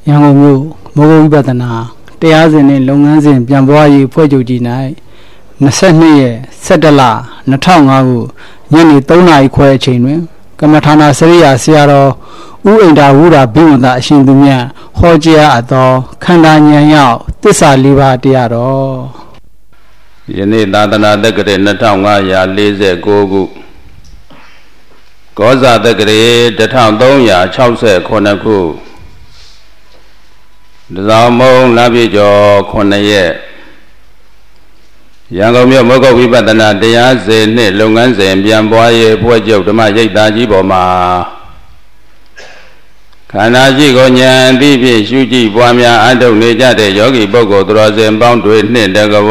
ရန်ကုန်မြို့မိုးကုတ်ဝိပဿနာတရားစဉ်နဲ့လုပ်ငန်းစဉ်ပြန်ပွားရေးဖွဲ့ချုပ်ကြီး၌22ရက်17လ2005ခုညနေ3နာရီခွဲအချိန်တွင်ကမ္မထာနာစရိယာဆရာတော်ဦးအိန္ဒာဝုဒ္ဓဘိဝန္တအရှင်သူမြတ်ဟောကြားအပ်သောခန္ဓာဉာဏ်ရောက်သစ္စာ၄ပါးတရားတော်ယနေ့သာသနာတက္ကရာ2549ခုကောဇာတက္ကရာ1369ခုတဇောင်းမုံလပြည့်ကျော်9ရက်ရန်ကုန်မြို့မိုးကုတ်ဝိပဿနာတရားစဉ်နှင့်လုပ်ငန်းစဉ်ပြန်ပွားရေးဖွဲ့ချုပ်ဓမ္မရိပ်သာကြီးပေါ်မှာခန္ဓာရှိကိုဉာဏ်အသိဖြင့်ရှုကြည့်ပွားများအထုတ်နေကြတဲ့ယောဂီပုဂ္ဂိုလ်သူတော်စင်ပေါင်းတွေနှင့်တကဝ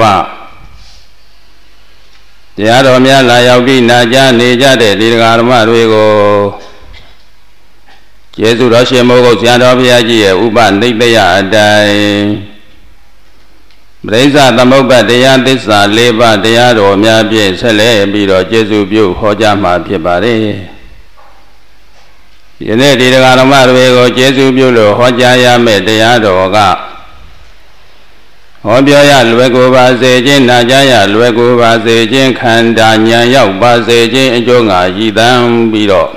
တရားတော်များလာရောက်ပြီးနာကြားနေကြတဲ့ဒီဓမ္မတွေကိုကျေးဇူးတော်ရှင်မိုးကုတ်ဆရာတော်ဘုရားကြီးရဲ့ဥပနိတယအတိုင်းပရိစ္ဆသမုပ္ပါတရားသစ္စာ၄ပါးတရားတော်များဖြင့်ဆက်လက်ပြီးတော့ကျေးဇူးပြုဟောကြားမှာဖြစ်ပါတယ်ယနေ့ဒီဓမ္မတွေကိုကျေးဇူးပြုလို့ဟောကြားရမယ့်တရားတော်ကဟောပြောရလွယ်ကူပါစေခြင်းနာကြားရလွယ်ကူပါစေခြင်းခန္ဓာဉာဏ်ရောက်ပါစေခြင်းအကျိုးငါရည်တမ်းပြီးတော့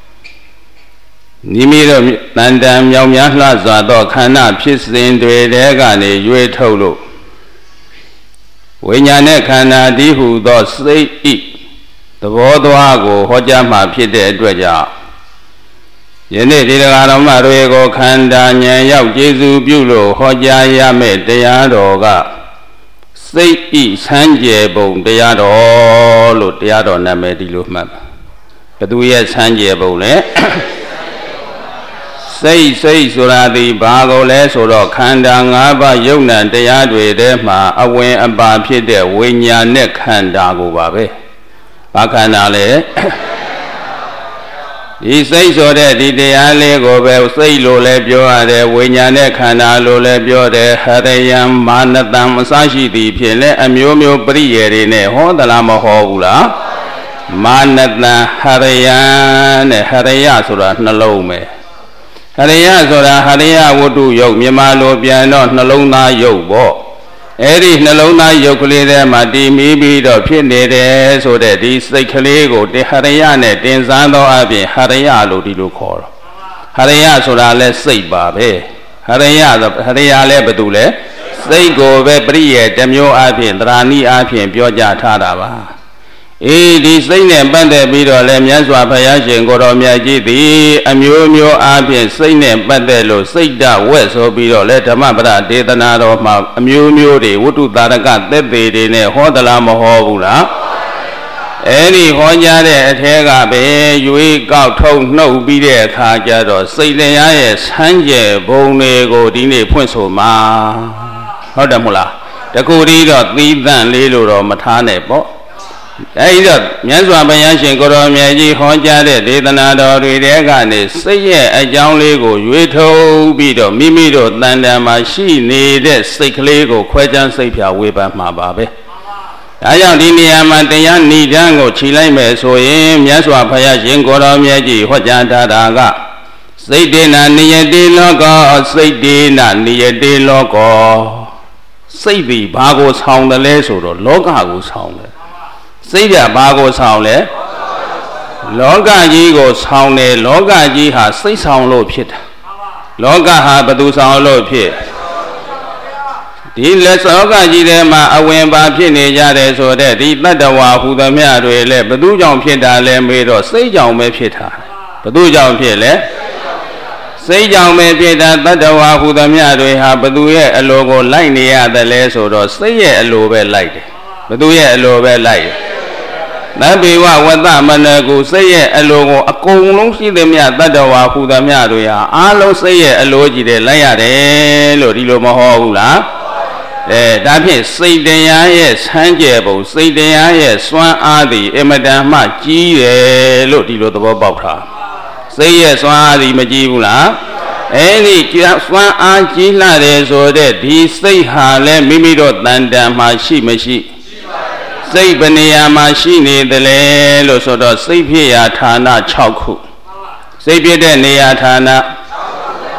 နိမိတို့တန်တန်မြောင်များလှစွာသောခန္ဓာဖြစ်စဉ်တွေတဲကနေရွေးထုတ်လို့ဝိညာဉ်နဲ့ခန္ဓာတည်းဟူသောစိတ်ဤသဘောသွားကိုဟောကြားမှဖြစ်တဲ့အတွက်ကြောင့်ယနေ့ဒီဓမ္မတွေကိုခန္ဓာဉာဏ်ရောက်ကျေးဇူးပြုလို့ဟောကြားရမယ့်တရားတော်ကစိတ်ဤဆန်းကျယ်ပုံတရားတော်လို့တရားတော်နာမည်ဒီလိုမှတ်ဘယ်သူရဲ့ဆန်းကျယ်ပုံလဲစိတ်ဆိုတာဒီဘာကိုလဲဆိုတော့ခန္ဓာ၅ပါးယုံ nant တရားတွေထဲမှာအဝင်အပါဖြစ်တဲ့ဝိညာဉ်နဲ့ခန္ဓာကိုပါပဲဘာခန္ဓာလဲဒီစိတ်ဆိုတဲ့ဒီတရားလေးကိုပဲစိတ်လို့လည်းပြောရတယ်ဝိညာဉ်နဲ့ခန္ဓာလို့လည်းပြောတယ်ဟရယံမာနတံအစရှိသည်ဖြင့်လည်းအမျိုးမျိုးပရိယေတွေနဲ့ဟောသလားမဟောဘူးလားမာနတံဟရယံနဲ့ဟရယဆိုတာနှလုံးပဲဟရိယဆိုတာဟရိယဝတ္ထုယုတ်မြန်မာလိုပြန်တော့နှလုံးသားယုတ်ပေါ့အဲ့ဒီနှလုံးသားယုတ်ကလေးထဲမှာတည်မိပြီးတော့ဖြစ်နေတယ်ဆိုတဲ့ဒီစိတ်ကလေးကိုဟရိယနဲ့တင်စားသောအပြင်ဟရိယလို့ဒီလိုခေါ်တော့ဟရိယဆိုတာလဲစိတ်ပါပဲဟရိယလဲဘာတူလဲစိတ်ကိုပဲပရိယေတစ်မျိုးအပြင်သရဏီအပြင်ပြောကြထားတာပါဒီစိတ်နဲ့ပတ်သက်ပြီးတော့လည်းမြတ်စွာဘုရားရှင်ကိုတော်မြတ်ကြီးသည်အမျိုးမျိုးအားဖြင့်စိတ်နဲ့ပတ်သက်လို့စိတ်ဓာတ်ဝက်ဆိုပြီးတော့လည်းဓမ္မပဒဒေသနာတော်မှာအမျိုးမျိုးတွေဝတ္ထုတာရကသက်သေတွေနဲ့ဟောသလားမဟောဘူးလားအဲ့ဒီဟောကြားတဲ့အထဲကပဲရွေးကောက်ထုတ်နှုတ်ပြီးတဲ့အခါကျတော့စိတ်တရားရဲ့ဆန်းကျယ်ဘုံတွေကိုဒီနေ့ဖွင့်ဆိုမှာဟုတ်တယ်မဟုတ်လားတကူဒီတော့သီးသန့်လေးလို့တော့မထားနဲ့ပေါ့အဲဒီတော့မြတ်စွာဘုရားရှင်ကိုရောမြတ်ကြီးဟောကြားတဲ့ဒေသနာတော်တွေထဲကနေစိတ်ရဲ့အကြောင်းလေးကိုရွေးထုတ်ပြီးတော့မိမိတို့တန်တန်မှာရှိနေတဲ့စိတ်ကလေးကိုခွဲခြားစိတ်ဖြာဝေဖန်မှာပါပဲဒါကြောင့်ဒီနေရာမှာတရားဏိဒန်းကိုခြိလိုက်မယ်ဆိုရင်မြတ်စွာဘုရားရှင်ကိုရောမြတ်ကြီးဟောကြားထားတာကစိတ်တေနနိယတိလောကောစိတ်တေနနိယတိလောကောစိတ်ဒီဘာကိုဆောင်တယ်လဲဆိုတော့လောကကိုဆောင်တယ်စိတ်ကဘာကိုဆောင်လဲလောကကြီးကိုဆောင်တယ်လောကကြီးဟာစိတ်ဆောင်လို့ဖြစ်တာလောကဟာဘယ်သူဆောင်လို့ဖြစ်ဒီလက်လောကကြီးထဲမှာအဝင်ပါဖြစ်နေကြတယ်ဆိုတဲ့ဒီတတ္တဝါဟူသမျှတွေလည်းဘယ်သူကြောင့်ဖြစ်တာလဲမေးတော့စိတ်ကြောင့်ပဲဖြစ်တာဘယ်သူကြောင့်ဖြစ်လဲစိတ်ကြောင့်ပဲဖြစ်တာတတ္တဝါဟူသမျှတွေဟာဘယ်သူရဲ့အလိုကိုလိုက်နေရတယ်လဲဆိုတော့စိတ်ရဲ့အလိုပဲလိုက်တယ်ဘယ်သူရဲ့အလိုပဲလိုက်တယ်နဘေဝဝတ္တမနကုစိတ်ရဲ့အလိုကိုအကုန်လုံးရှိသမျှတတ္တဝါဟူသမျှတွေဟာအားလုံးစိတ်ရဲ့အလိုကြီးတဲ့လိုက်ရတယ်လို့ဒီလိုမဟောဘူးလားဒါဖြင့်စိတ်တရားရဲ့ဆန်းကျယ်ပုံစိတ်တရားရဲ့စွမ်းအားသည်အမတန်မှကြီးတယ်လို့ဒီလိုသဘောပေါက်တာစိတ်ရဲ့စွမ်းအားသည်မကြီးဘူးလားအဲ့ဒီစွမ်းအားကြီးလာတယ်ဆိုတဲ့ဒီစိတ်ဟာလည်းမိမိတို့တန်တန်မှရှိမရှိစိတ်ဘယ်နေရာမှာရှိနေတယ်လဲလို့ဆိုတော့စိတ်ဖြစ်ရာဌာန6ခုစိတ်ဖြစ်တဲ့နေရာဌာန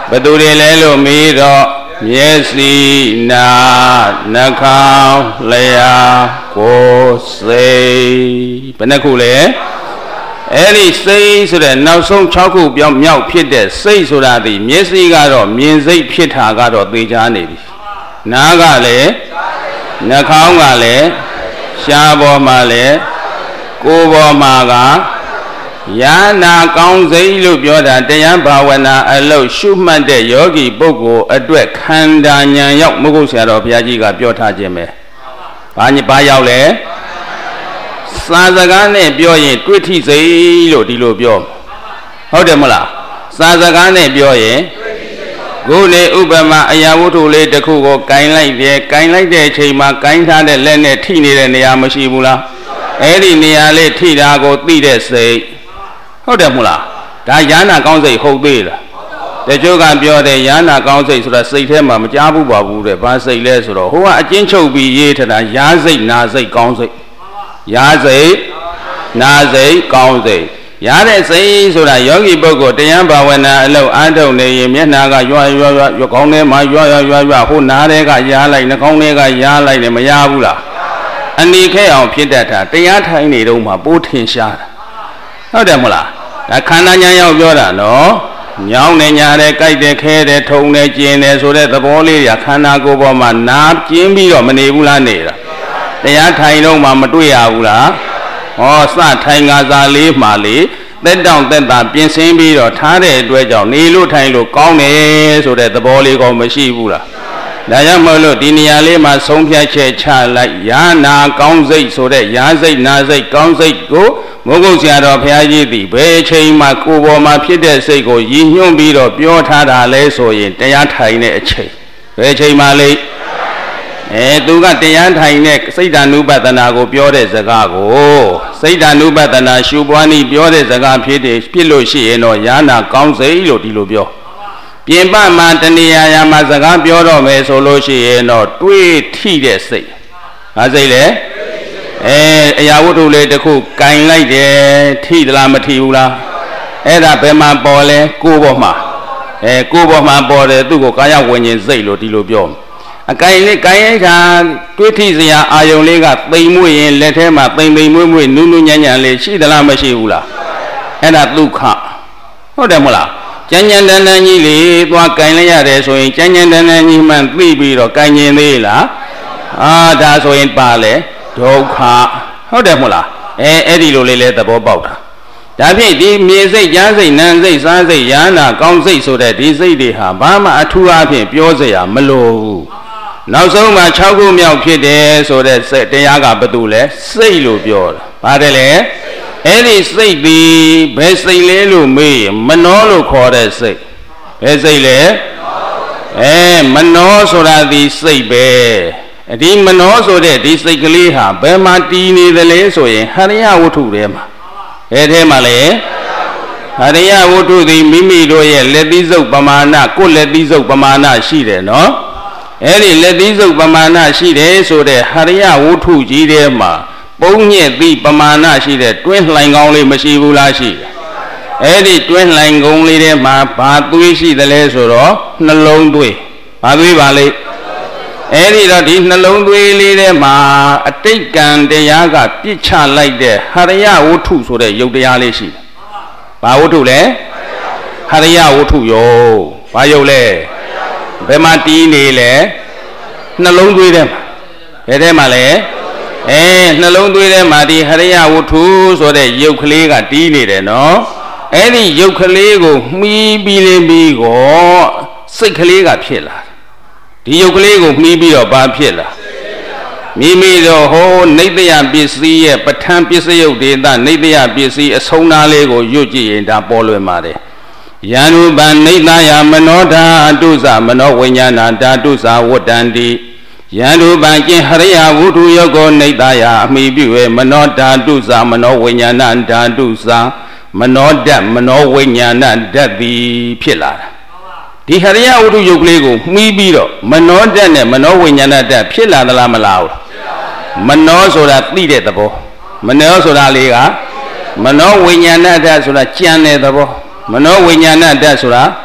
ဘသူတွေလဲလို့မေးတော့မျက်စိနာနှာခေါင်းလျှာကိုယ်စိတ်ဘယ်နှခုလဲအဲ့ဒီစိတ်ဆိုတဲ့နောက်ဆုံး6ခုပြောင်းမြောက်ဖြစ်တဲ့စိတ်ဆိုတာဒီမျက်စိကတော့မြင်စိတ်ဖြစ်တာကတော့သိချာနေပြီနားကလည်းနှာခေါင်းကလည်းရှားပေါ်မှာလည်းကိုယ်ပေါ်မှာကယာနာကောင်းစိတ်လို့ပြောတာတရားဘာဝနာအလုပ်ရှုမှတ်တဲ့ယောဂီပုဂ္ဂိုလ်အတွက်ခန္ဓာဉာဏ်ရောက်မဟုတ်ဆရာတော်ဘုရားကြီးကပြောထားခြင်းပဲဘာရောက်လဲစာစကားနဲ့ပြောရင်တွေ့ထိစိတ်လို့ဒီလိုပြောဟုတ်တယ်မလားစာစကားနဲ့ပြောရင်ခုနေဥပမာအရာဝတ္ထုလေးတစ်ခုကိုကင်လိုက်တယ်ကင်လိုက်တဲ့အချိန်မှာကင်ထားတဲ့လက်နဲ့ထိနေတဲ့နေရာမရှိဘူးလားအဲ့ဒီနေရာလေးထိတာကိုသိတဲ့စိတ်ဟုတ်တယ်မလားဒါယာနာကောင်းစိတ်ဟုတ်သေးလားတချို့ကပြောတယ်ယာနာကောင်းစိတ်ဆိုတာစိတ်ထဲမှာမကြားဘူးပါဘူးတဲ့ဘာစိတ်လဲဆိုတော့ဟိုကအကျဉ်းချုပ်ပြီးရေးထတာယာစိတ်နာစိတ်ကောင်းစိတ်ယာစိတ်နာစိတ်ကောင်းစိတ်ရတဲ့စိတ်ဆိုတာယောဂီပုဂ္ဂိုလ်တရားဘာဝနာအလုပ်အားထုတ်နေရင်မျက်နှာကရွခေါင်းထဲမှာရွဟိုနားထဲကရားလိုက်နှာခေါင်းထဲကရားလိုက်တယ်မရဘူးလားအနိခဲအောင်ဖြစ်တတ်တာတရားထိုင်နေတော့မှပိုးထင်ရှားတာဟုတ်တယ်မလားဒါခန္ဓာဉာဏ်ရောက်ပြောတာနော်ညောင်းနေညာတယ်ကြိုက်တယ်ခဲတယ်ထုံတယ်ကျင်တယ်ဆိုတဲ့သဘောလေးတွေခန္ဓာကိုယ်ပေါ်မှာနားကျင်းပြီးတော့မနေဘူးလားနေတာတရားထိုင်တော့မှမတွေ့ရဘူးလားဟောစထိုင်ငါစားလေးမှလေသက်တောင့်သက်သာပြင်ဆင်ပြီးတော့ထားတဲ့အတွက်ကြောင့်နေလို့ထိုင်လို့ကောင်းတယ်ဆိုတဲ့သဘောလေးကောမရှိဘူးလားဒါကြောင့်မလို့ဒီနေရာလေးမှာဆုံးဖြတ်ချက်ချလိုက်ယာနာကောင်းစိတ်ဆိုတဲ့ယာစိတ်နာစိတ်ကောင်းစိတ်ကိုမုဂုတ်ဆရာတော်ဘုရားကြီးသည်ဘယ်ချိန်မှကိုယ်ပေါ်မှာဖြစ်တဲ့စိတ်ကိုရည်ညွှန်းပြီးတော့ပြောထားတာလဲဆိုရင်တရားထိုင်တဲ့အချိန်ဘယ်ချိန်မှလဲသူကတရားထိုင်တဲ့စိတ်ဓာနုပဒနာကိုပြောတဲ့စကားကိုစိတ်ဓာနုပဒနာရှုပွားနည်းပြောတဲ့စကားဖြစ်လို့ရှိရင်တော့ယာနာကောင်းစိတ်လို့ဒီလိုပြောပြင်ပမှာတဏှာယာမှာစကားပြောတော့မယ်ဆိုလို့ရှိရင်တော့တွေးထိတဲ့စိတ်ဟာစိတ်လေအရာဝတ္ထုလေးတစ်ခုကင်လိုက်တယ်ထိသလားမထိဘူးလားအဲ့ဒါဘယ်မှာပေါ်လဲကိုယ်ပေါ်မှာကိုယ်ပေါ်မှာပေါ်တယ်သူ့ကိုကာယဝิญဉ်စိတ်လို့ဒီလိုပြောအကိုင်လေးကိုင်ရိုက်တာတွေးထိစရာအာယုံလေးကသိမ်မွေ့ရင်လက်ထဲမှာသိမ်မွေ့နူးညံ့လေးရှိသလားမရှိဘူးလားအဲ့ဒါဒုက္ခဟုတ်တယ်မလားကြမ်းတမ်းကြီးလေသွားကိုင်လိုက်ရတယ်ဆိုရင်ကြမ်းတမ်းကြီးမှသိပြီးတော့ကိုင်ကျင်သေးလားဒါဆိုရင်ပါလေဒုက္ခဟုတ်တယ်မလားအဲ့ဒီလိုလေးလဲသဘောပေါက်တာဒါဖြင့်ဒီမြေစိတ်ကြားစိတ်နာမ်စိတ်စားစိတ်ယာနာကောင်းစိတ်ဆိုတဲ့ဒီစိတ်တွေဟာဘာမှအထူးအဖြင့်ပြောစရာမလိုဘူးနောက်ဆုံးမှာ6ခုမြောက်ဖြစ်တယ်ဆိုတဲ့တရားကဘာတူလဲစိတ်လို့ပြောတာပါတယ်လေအဲ့ဒီစိတ်ဒီဘယ်စိတ်လဲလို့မေးရင်မနောလို့ခေါ်တဲ့စိတ်ဘယ်စိတ်လဲမနောဆိုတာဒီစိတ်ပဲဒီမနောဆိုတဲ့ဒီစိတ်ကလေးဟာဘယ်မှာတည်နေသလဲဆိုရင်ဟရိယဝတ္ထုထဲမှာအဲ့ထဲမှာလေဟရိယဝတ္ထုသည်မိမိတို့ရဲ့လက်သီးစုပ်ပမာဏကိုယ်လက်သီးစုပ်ပမာဏရှိတယ်နော်အဲ့ဒီလက်သီးစုပ်ပမာဏရှိတယ်ဆိုတဲ့ဟရိယဝတ္ထုကြီးထဲမှာပုံညက်သည့်ပမာဏရှိတဲ့တွင်းလှိုင်ကောင်းလေးမရှိဘူးလားရှိတယ်အဲ့ဒီတွင်းလှိုင်ကုန်းလေးထဲမှာဘာသွေးရှိသလဲဆိုတော့နှလုံးသွေးဘာသွေးပါလဲအဲ့ဒီတော့ဒီနှလုံးသွေးလေးထဲမှာအတိတ်ကံတရားကပြစ်ချလိုက်တဲ့ဟရိယဝတ္ထုဆိုတဲ့ယုတ်တရားလေးရှိတယ်ဘာဝတ္ထုလဲဟရိယဝတ္ထုယောဘာယုတ်လဲဘယ်မှာတီးနေလဲနှလုံးသွေးထဲမှာဘယ်ထဲမှာလဲနှလုံးသွေးထဲမှာဒီဟရိယဝတ္ထုဆိုတဲ့ယုတ်ကလေးကတီးနေတယ်နော်အဲ့ဒီယုတ်ကလေးကိုမှီးပြီးကိုစိတ်ကလေးကဖြစ်လာဒီယုတ်ကလေးကိုမှီးပြီးတော့ဘာဖြစ်လာမိတော့ဟိုနိတယပစ္စည်းရဲ့ပဋ္ဌာန်းပစ္စယုတ်ဒေသနိတယပစ္စည်းအဆုံးသားလေးကိုရွတ်ကြည့်ရင်ဒါပေါ်လွင်ပါတယ်ယန္တုပံနိတယမနောဓာတုသမနောဝိညာဏဓာတုသဝတ္တန္တိယန္တုပံကျင်ဟရိယဝုထုယောကိုနိတယအမိပြု၍မနောဓာတုသမနောဝိညာဏဓာတုသမနောဓာတ်မနောဝိညာဏဓာတ်သည်ဖြစ်လာတာဒီဟရိယဝတ္ထုယုတ်ကလေးကိုမှီးပြီးတော့မနောဓာတ်နဲ့မနောဝိညာဏဓာတ်ဖြစ်လာသလားမလားဘူးမနောဆိုတာသိတဲ့သဘောမနောဆိုတာလေးကမနောဝိညာဏဓာတ်ဆိုတာကြံတဲ့သဘောမနောဝိညာဏဓာတ်ဆိုတာ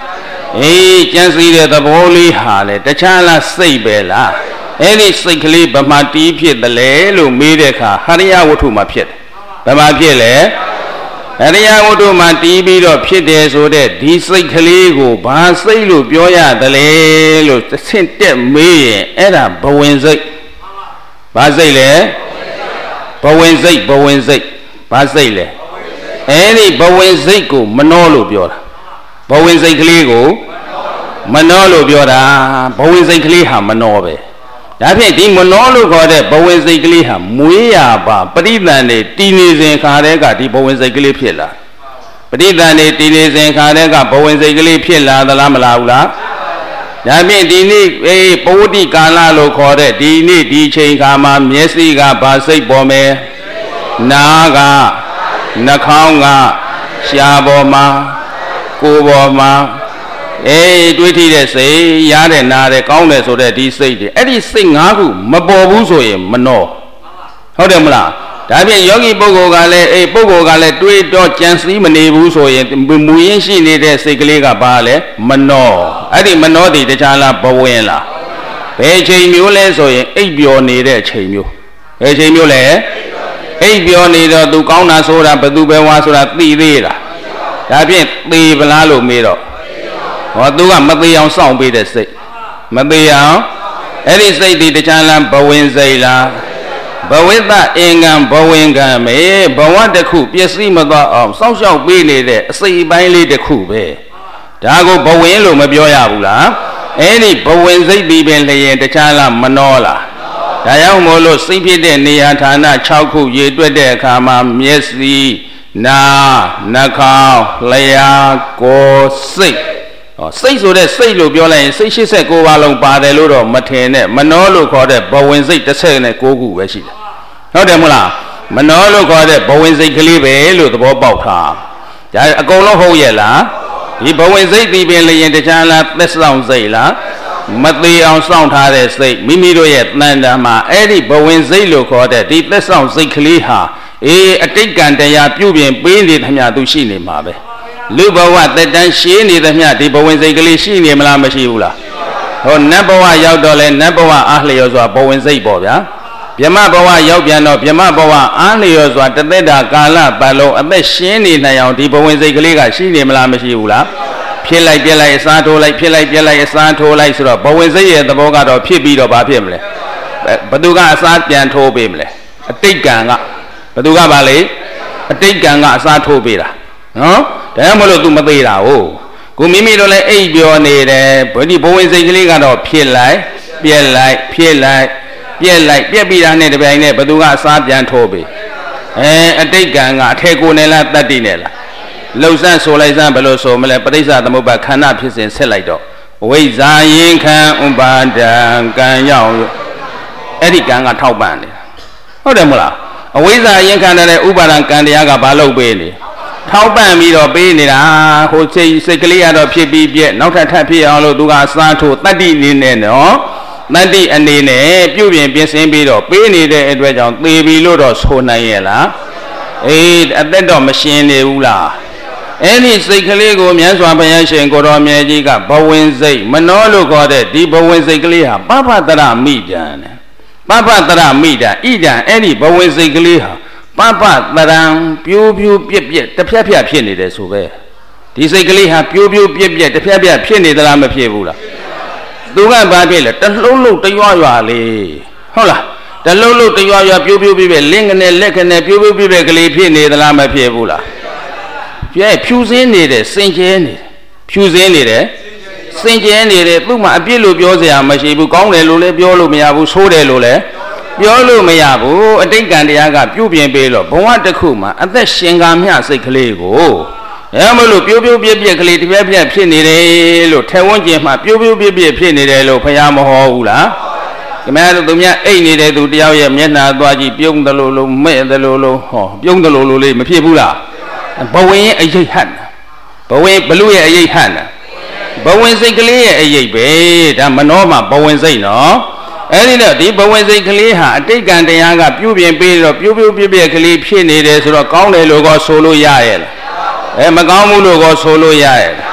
ကျန်စီတဲ့သဘောလေးဟာလေတခြားလားစိတ်ပဲလားအဲ့ဒီစိတ်ကလေးဗမာတီးဖြစ်တယ်လေလို့မေးတဲ့အခါဟရိယဝတ္ထုမှာဖြစ်တယ်ဗမာဖြစ်လေဟရိယဝတ္ထုမှာတီးပြီးတော့ဖြစ်တယ်ဆိုတဲ့ဒီစိတ်ကလေးကိုဘာစိတ်လို့ပြောရတယ်လေလို့သင့်တက်မေးရင်အဲ့ဒါဘဝင်စိတ်ဘာစိတ်လဲဘဝင်စိတ်ဘာစိတ်လဲအဲ့ဒီဘဝင်စိတ်ကိုမနှောလို့ပြောတာဘဝင်စိတ်ကလေးကိုမနှောလို့ပြောတာဘဝင်စိတ်ကလေးဟာမနှောပဲဒါဖြင့်ဒီမနှောလို့ခေါ်တဲ့ဘဝင်စိတ်ကလေးဟာမွေးရပါပဋိသန္ဓေတည်နေစဉ်ခါတဲ့ကဒီဘဝင်စိတ်ကလေးဖြစ်လာပဋိသန္ဓေတည်နေစဉ်ခါတဲ့ကဘဝင်စိတ်ကလေးဖြစ်လာသလားမလာဘူးလားဒါဖြင့်ဒီနေ့ပဝတိကာလလို့ခေါ်တဲ့ဒီနေ့ဒီချိန်ခါမှာမျက်စိကဘာစိတ်ပေါ်မယ်နားကနှာခေါင်းကရှားပေါ်မှာကိုယ်ပေါ်မှာတွေးထိတဲ့စိတ်ရတဲ့နားတဲ့ကောင်းတယ်ဆိုတဲ့ဒီစိတ်တွေအဲ့ဒီစိတ်၅ခုမပေါ်ဘူးဆိုရင်မနှောဟုတ်တယ်မလားဒါဖြင့်ယောဂီပုဂ္ဂိုလ်ကလည်းပုဂ္ဂိုလ်ကလည်းတွေးတော့ကြံစည်မနေဘူးဆိုရင်မူရင်းရှိနေတဲ့စိတ်ကလေးကဘာလဲမနှောအဲ့ဒီမနှောတည်တခြားလားဘဝင်လားဘယ်ချိန်မျိုးလဲဆိုရင်အိပ်ပျော်နေတဲ့ချိန်မျိုးဘယ်ချိန်မျိုးလဲအိပ်ပျော်နေတော့သူကောင်းတာဆိုတာဘသူပဲဝါဆိုတာသိသေးလားဒါဖြင့်သေပလားလို့မေးတော့သူကမသေးအောင်စောင့်ပေးတဲ့စိတ်မသေးအောင်အဲ့ဒီစိတ်ဒီတခြားလားဘဝင်စိတ်လားဘဝိတ္တအင်္ဂံဘဝင်ကံမေဘဝတစ်ခုပျက်စီးမသွားအောင်စောင့်ရှောက်ပေးနေတဲ့အစိပ်ပိုင်းလေးတစ်ခုပဲဒါကိုဘဝင်လို့မပြောရဘူးလားအဲ့ဒီဘဝင်စိတ်ပြီးပင်လျင်တခြားလားမနှောလားဒါကြောင့်မို့လို့စိတ်ဖြစ်တဲ့နေရာဌာန6ခုရေတွက်တဲ့အခါမှာမျက်စိနာနှာခေါင်းလျှာကိုယ်စိတ်စိတ်ဆိုတဲ့စိတ်လို့ပြောလိုက်ရင်စိတ်89ပါးလုံးပါတယ်လို့တော့မထင်နဲ့မနှောလို့ခေါ်တဲ့ဘဝင်စိတ်19ခုပဲရှိတယ်ဟုတ်တယ်မလားမနှောလို့ခေါ်တဲ့ဘဝင်စိတ်ကလေးပဲလို့သဘောပေါက်ထားဒါအကုန်လုံးဟုတ်ရဲ့လားဒီဘဝင်စိတ်ဒီပင်လျင်တခြားလားသက်ဆောင်စိတ်လားမသေးအောင်စောင့်ထားတဲ့စိတ်မိမိတို့ရဲ့တန်တမ်းမှာအဲ့ဒီဘဝင်စိတ်လို့ခေါ်တဲ့ဒီသက်ဆောင်စိတ်ကလေးဟာအတိတ်ကံတရားပြုပြင်ပေးနေသမျှသူရှိနေမှာပဲလူဘဝတက်တန်းရှင်းနေသမျှဒီဘဝင်စိတ်ကလေးရှိနေမလားမရှိဘူးလားဟောနတ်ဘဝရောက်တော့လဲနတ်ဘဝအားလျော်စွာဘဝင်စိတ်ပေါ့ဗျာဗြဟ္မဘဝရောက်ပြန်တော့ဗြဟ္မဘဝအားလျော်စွာတသက်တာကာလပတ်လုံးအသက်ရှင်းနေနိုင်အောင်ဒီဘဝင်စိတ်ကလေးကရှိနေမလားမရှိဘူးလားဖြစ်လိုက်ပြက်လိုက်အစားထိုးလိုက်ဖြစ်လိုက်ပြက်လိုက်အစားထိုးလိုက်ဆိုတော့ဘဝင်စိတ်ရဲ့သဘောကတော့ဖြစ်ပြီးတော့ဘာဖြစ်မလဲဘသူကအစားပြန်ထိုးပေးမလဲအတိတ်ကံကဘသူကပါလေအတိတ်ကံကအစားထိုးပေးတာနော်ဒါမှမလို့ तू မသေးတာဟုတ်ကိုမိမိတို့လည်းအိပ်ပျော်နေတယ်ဒီဘဝင်စိတ်ကလေးကတော့ဖြစ်လိုက်ပြက်လိုက်ဖြစ်လိုက်ပြက်လိုက်ပြက်ပြီးတာနဲ့တပြိုင်နဲ့ဘသူကအစားပြန်ထိုးပေးအတိတ်ကံကအထက်ကိုနေလားတတ္တိနေလားလှုပ်ဆန်းဆိုလိုက်စမ်းဘယ်လိုဆိုမလဲပဋိစ္စသမုပ္ပါခန္ဓာဖြစ်စဉ်ဆက်လိုက်တော့ဝိဇ္ဇာရင်ခံဥပါဒံကံရောက်အဲ့ဒီကံကထောက်ပံ့တယ်ဟုတ်တယ်မလားအဝိဇ္ဇာရင်ခံတဲ့ဥပါဒံကံတရားကဘာလုပ်ပေးနေထောက်ပံ့ပြီးတော့ပေးနေတာဟိုစိတ်ကလေးကတော့ဖြစ်ပြီးပြက်နောက်ထပ်ဖြစ်အောင်လို့သူကစားထိုးတတ္တိနေနဲ့နော်တတ္တိအနေနဲ့ပြုပြင်ပြင်ဆင်ပြီးတော့ပေးနေတဲ့အတွက်ကြောင့်သေပြီလို့တော့ဆိုနိုင်ရဲ့လားအသက်တော့မရှင်နေဘူးလားအဲ့ဒီစိတ်ကလေးကိုမြတ်စွာဘုရားရှင်ကိုတော်မြတ်ကြီးကဘဝင်စိတ်မနှောလို့ခေါ်တဲ့ဒီဘဝင်စိတ်ကလေးဟာပပတရမိတံတဲ့ပပတရမိတံဣဒံအဲ့ဒီဘဝင်စိတ်ကလေးဟာပပတရံပြိုးပြိုးပြက်ပြက်တစ်ဖြတ်ဖြတ်ဖြစ်နေတယ်ဆိုပဲဒီစိတ်ကလေးဟာပြိုးပြိုးပြက်ပြက်တစ်ဖြတ်ဖြတ်ဖြစ်နေသလားမဖြစ်ဘူးလားသူကဘာဖြစ်လဲတလုံးလုံးတရွရွလေးဟုတ်လားတလုံးလုံးတရွရွပြိုးပြိုးပြက်ပြက်လင်းကနေလက်ကနေပြိုးပြိုးပြက်ပြက်ကလေးဖြစ်နေသလားမဖြစ်ဘူးလားဖြူစင်းနေတယ်စင်ကြဲနေတယ်ဖြူစင်းနေတယ်စင်ကြဲနေတယ်သူ့မှာအပြစ်လို့ပြောစရာမရှိဘူးကောင်းတယ်လို့လည်းပြောလို့မရဘူးဆိုးတယ်လို့လည်းပြောလို့မရဘူးအတိတ်ကံတရားကပြုပြင်ပေးလို့ဘဝတစ်ခုမှာအသက်ရှင်ကာမျှစိတ်ကလေးကိုအဲမလို့ပြိုးပြိုးပြက်ပြက်ကလေးတစ်ပြက်ပြက်ဖြစ်နေတယ်လို့ထဲဝန်းကျင်မှာပြိုးပြိုးပြက်ပြက်ဖြစ်နေတယ်လို့ဘုရားမဟောဘူးလားခင်ဗျားတို့သူများအိတ်နေတဲ့သူတယောက်ရဲ့မျက်နှာသွားကြည့်ပြုံးတယ်လို့မဲ့တယ်လို့ဟောပြုံးတယ်လို့လေးမဖြစ်ဘူးလားဘဝင်ရဲ့အယိတ်ဟတ်ဘဝင်ဘလူရဲ့အယိတ်ဟတ်ဘဝင်စိတ်ကလေးရဲ့အယိတ်ပဲဒါမနှောမှာဘဝင်စိတ်နော်အဲ့ဒီတော့ဒီဘဝင်စိတ်ကလေးဟာအတိတ်ကံတရားကပြုပြင်ပေးတော့ပြိုးပြိုးပြက်ပြက်ကလေးဖြစ်နေတယ်ဆိုတော့ကောင်းတယ်လို့ကောဆိုလို့ရရဲ့လားမကောင်းဘူးလို့ကောဆိုလို့ရရဲ့လား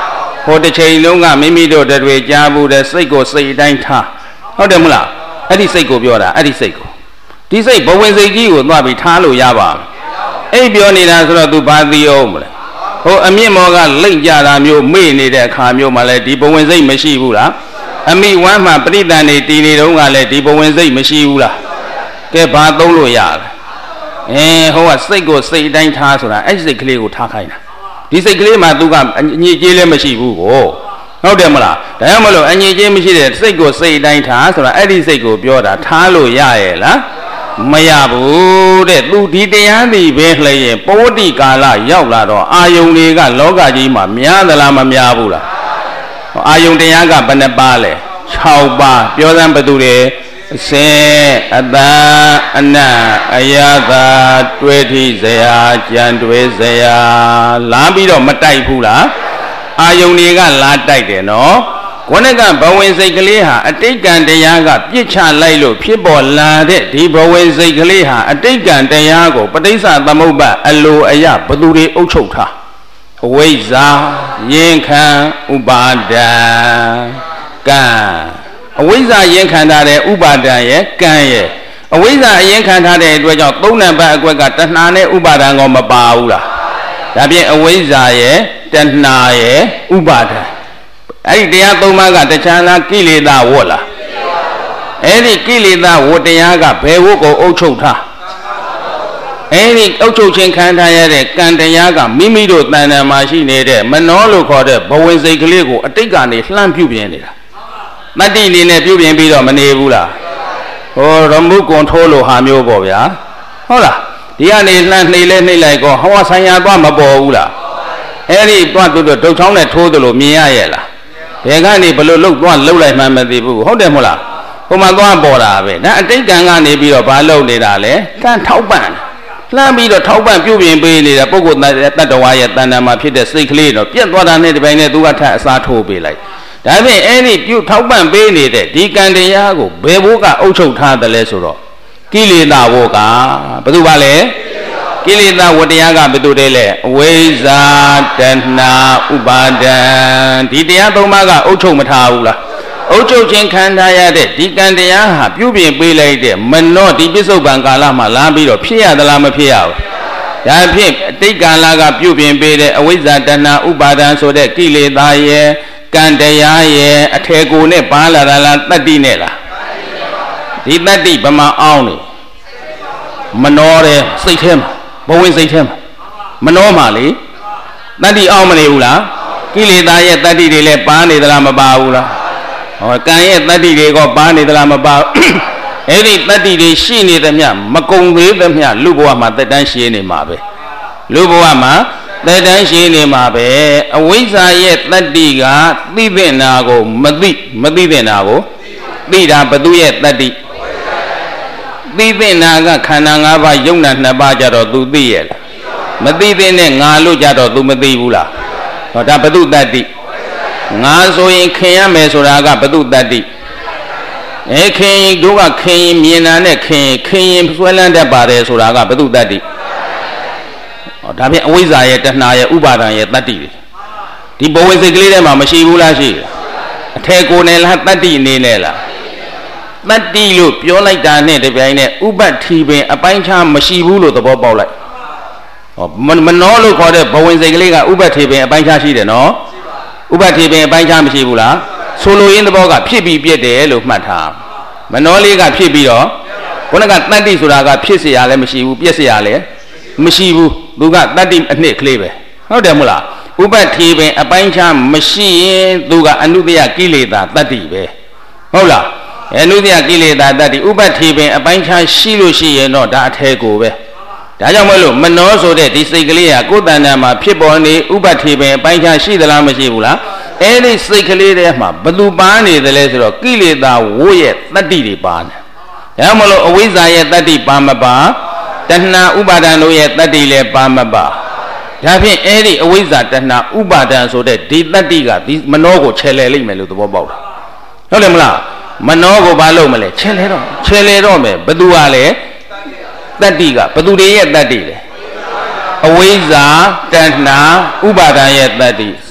ဟိုတစ်ချိန်လုံးကမိမိတို့တွေကြားဘူးတဲ့စိတ်ကိုစိတ်တိုင်းထားဟုတ်တယ်မလားအဲ့ဒီစိတ်ကိုပြောတာအဲ့ဒီစိတ်ကိုဒီစိတ်ဘဝင်စိတ်ကြီးကိုသွားပြီးထားလို့ရပါအဲ့ပြောနေတာဆိုတော့ तू ဘာသိအောင်မလဲဟိုအမြင့်မောကလိမ့်ကြတာမျိုးမေ့နေတဲ့အခါမျိုးမှလည်းဒီဘဝင်စိတ်မရှိဘူးလားအမိဝမ်းမှာပရိသန်နေတည်နေတုန်းကလည်းဒီဘဝင်စိတ်မရှိဘူးလားကဲဘာသုံးလို့ရလဲဟိုကစိတ်ကိုစိတ်အတိုင်းထားဆိုတာအဲ့စိတ်ကလေးကိုထားခိုင်းတာဒီစိတ်ကလေးမှာ तू ကအညစ်အကြေးလည်းမရှိဘူးကိုဟုတ်တယ်မလားဒါကြောင့်မလို့အညစ်အကြေးမရှိတဲ့စိတ်ကိုစိတ်အတိုင်းထားဆိုတာအဲ့ဒီစိတ်ကိုပြောတာထားလို့ရရဲ့လားမရဘူးတဲ့ तू ဒီတရားဒီပဲလှည့်ရင်ပဝတ္တိကာလရောက်လာတော့အာယုန်တွေကလောကကြီးမှာများသလားမများဘူးလားအာယုန်တရားကဘယ်နှပါလဲ6ပါးပြောစမ်းဘသူတွေအစင်အတန်အနတ်အယတာတွေ့ထိစရာကြံတွေးစရာလာပြီးတော့မတိုက်ဘူးလားအာယုန်တွေကလာတိုက်တယ်နော်ခေါင်းကဘဝင်စိတ်ကလေးဟာအတိတ်ကံတရားကပြစ်ချလိုက်လို့ဖြစ်ပေါ်လာတဲ့ဒီဘဝင်စိတ်ကလေးဟာအတိတ်ကံတရားကိုပဋိစ္စသမုပ္ပါအလိုအယဘသူတွေအုပ်ချုပ်ထားအဝိဇ္ဇာရင်ခံဥပါဒံကံအဝိဇ္ဇာရင်ခံထားတဲ့ဥပါဒံရဲ့ကံရဲ့အဝိဇ္ဇာရင်ခံထားတဲ့အတွက်ကြောင့်သုံးနံပါတ်အကွက်ကတဏှာနဲ့ဥပါဒံကောမပါဘူးလားဒါဖြင့်အဝိဇ္ဇာရဲ့တဏှာရဲ့ဥပါဒံအဲ့ဒီတရားသုံးပါးကတခြားလားကိလေသာဝတ်လားအဲ့ဒီကိလေသာဝတ်တရားကဘယ်ဝတ်ကိုအုပ်ချုပ်ထားအဲ့ဒီအုပ်ချုပ်ခြင်းခံထားရတဲ့ကံတရားကမိမိတို့တဏ္ဍာမှာရှိနေတဲ့မနောလို့ခေါ်တဲ့ဘဝင်စိတ်ကလေးကိုအတိတ်ကနေလှမ်းပြုပြင်နေတာတတ္တိအနေနဲ့ပြုပြင်ပြီးတော့မနေဘူးလားဟောရမှုကွန်ထိုးလို့ဟာမျိုးပေါ့ဗျာဟုတ်လားဒီကနေလှမ်းနှိမ့်လဲနှိမ့်လိုက်ကောဟောဆိုင်ရာသွားမပေါ်ဘူးလားအဲ့ဒီသွားသူတို့ဒုတ်ချောင်းနဲ့ထိုးသလိုမြင်ရရဲ့လားဘယ်ကနေဘလို့လှုပ်သွားလှုပ်လိုက်မှမသိဘူးဟုတ်တယ်မဟုတ်လားဟိုမှာသွားပေါ်တာပဲဒါအတိတ်ကံကနေပြီးတော့ဘာလှုပ်နေတာလဲကံထောက်ပံ့လှမ်းပြီးတော့ထောက်ပံ့ပြုပြင်ပေးနေတဲ့ပုဂ္ဂိုလ်တတ္တဝါရဲ့တဏ္ဍာမှာဖြစ်တဲ့စိတ်ကလေးတော့ပြက်သွားတာနဲ့ဒီပိုင်းနဲ့သူကထပ်အစားထိုးပေးလိုက်ဒါဖြင့်အဲ့ဒီပြုထောက်ပံ့ပေးနေတဲ့ဒီကံတရားကိုဘယ်ဘိုးကအုပ်ချုပ်ထားတယ်လဲဆိုတော့ကိလေသာဘိုးကဘယ်သူပါလဲကိလေသာဝတ္တရားကဘယ်သူတည်းလဲအဝိဇ္ဇာတဏှာဥပါဒံဒီတရားသုံးပါးကအုပ်ချုပ်မထားဘူးလားအုပ်ချုပ်ခြင်းခံထားရတဲ့ဒီကံတရားဟာပြုပြင်ပေးလိုက်တဲ့မနောဒီပြစ္ဆုတ်ပံကာလမှာလာပြီးတော့ဖြစ်ရသလားမဖြစ်ရဘူးဒါဖြင့်အတိတ်ကာလကပြုပြင်ပေးတဲ့အဝိဇ္ဇာတဏှာဥပါဒံဆိုတဲ့ကိလေသာရဲ့ကံတရားရဲ့အထေကိုနဲ့ပါလာတာလားတတ္တိနဲ့လားဒီတတ္တိဗမာအောင်နေမနောတဲ့စိတ်ထဲမှာဘဝင်စိတ်ထဲမှာမနောမှာလေတတ္တိအောင်မနေဘူးလားကိလေသာရဲ့တတ္တိတွေလည်းပါနေသလားမပါဘူးလားဟောကံရဲ့တတ္တိတွေကပါနေသလားမပါအဲ့ဒီတတ္တိတွေရှိနေသမျှမကုံသေးသမျှလူဘဝမှာသက်တမ်းရှည်နေမှာပဲလူဘဝမှာသက်တမ်းရှည်နေမှာပဲအဝိဇ္ဇာရဲ့တတ္တိကသိတဲ့နာကိုမသိတဲ့နာကိုသိတာဘသူရဲ့တတ္တိသိတဲ့နာကခန္ဓာ၅ပါးယုံနာ၂ပါးကြတော့ तू သိရဲ့လားမသိတဲ့နဲ့ငါလို့ကြတော့ तू မသိဘူးလားဟောဒါဘသူတတ္တိငါဆိုရင်ခင်ရမယ်ဆိုတာကဘသူတတ္တိခင်တို့ကခင်ရင်မြင်တာနဲ့ခင်ရင်ဆွဲလန်းတတ်ပါတယ်ဆိုတာကဘသူတတ္တိဒါဖြင့်အဝိဇ္ဇာရဲ့တဏှာရဲ့ဥပါဒံရဲ့တတ္တိတွေဒီဘဝစိတ်ကလေးထဲမှာမရှိဘူးလားရှိအထေကိုယ်နဲ့လားတတ္တိအနေနဲ့လားတတ္တိလို့ပြောလိုက်တာနဲ့တပြိုင်နက်ဥပတ္ထိပင်အပိုင်းခြားမရှိဘူးလို့သဘောပေါက်လိုက်ဟောမနောလို့ခေါ်တဲ့ဘဝစိတ်ကလေးကဥပတ္ထိပင်အပိုင်းခြားရှိတယ်နော်ဥပတ္ထိပင်အပိုင်းခြားမရှိဘူးလားဆိုလိုရင်းသဘောကဖြစ်ပြီးပြည့်တယ်လို့မှတ်ထားမနောလေးကဖြစ်ပြီးတော့ခုနကတတ္တိဆိုတာကဖြစ်เสียရလည်းမရှိဘူးပြည့်เสียရလည်းမရှိဘူးသူကတတ္တိအနှစ်ကလေးပဲဟုတ်တယ်မဟုတ်လားဥပတ္ထိပင်အပိုင်းခြားမရှိရင်သူကအနုတ္တယကိလေသာတတ္တိပဲဟုတ်လားအနုတ္တယကိလေသာတတ္တိဥပတ္ထိပင်အပိုင်းခြားရှိလို့ရှိရင်တော့ဒါအထဲကိုပဲဒါကြောင့်မလို့မနောဆိုတဲ့ဒီစိတ်ကလေးဟာကိုယ်တဏ္ဍာမှာဖြစ်ပေါ်နေဥပတ္ထိပင်အပိုင်းခြားရှိသလားမရှိဘူးလားအဲ့ဒီစိတ်ကလေးထဲမှာဘသူပါနေတယ်လဲဆိုတော့ကိလေသာဝိရဲ့တတ္တိတွေပါနေဒါကြောင့်မလို့အဝိဇ္ဇာရဲ့တတ္တိပါမပါတဏှာဥပါဒံတို့ရဲ့တတ္တိလည်းပါမပါဒါဖြင့်အဲ့ဒီအဝိဇ္ဇာတဏှာဥပါဒံဆိုတဲ့ဒီတတ္တိကဒီမနောကိုခြေလှယ်လိုက်မယ်လို့သဘောပေါက်တာဟုတ်တယ်မလားမနောကိုဘာလုပ်မလဲခြေလှယ်တော့မယ်ဘသူကလဲတတ္တိကဘသူတွေရဲ့တတ္တိလဲအဝိဇ္ဇာတဏှာဥပါဒံရဲ့တတ္တိ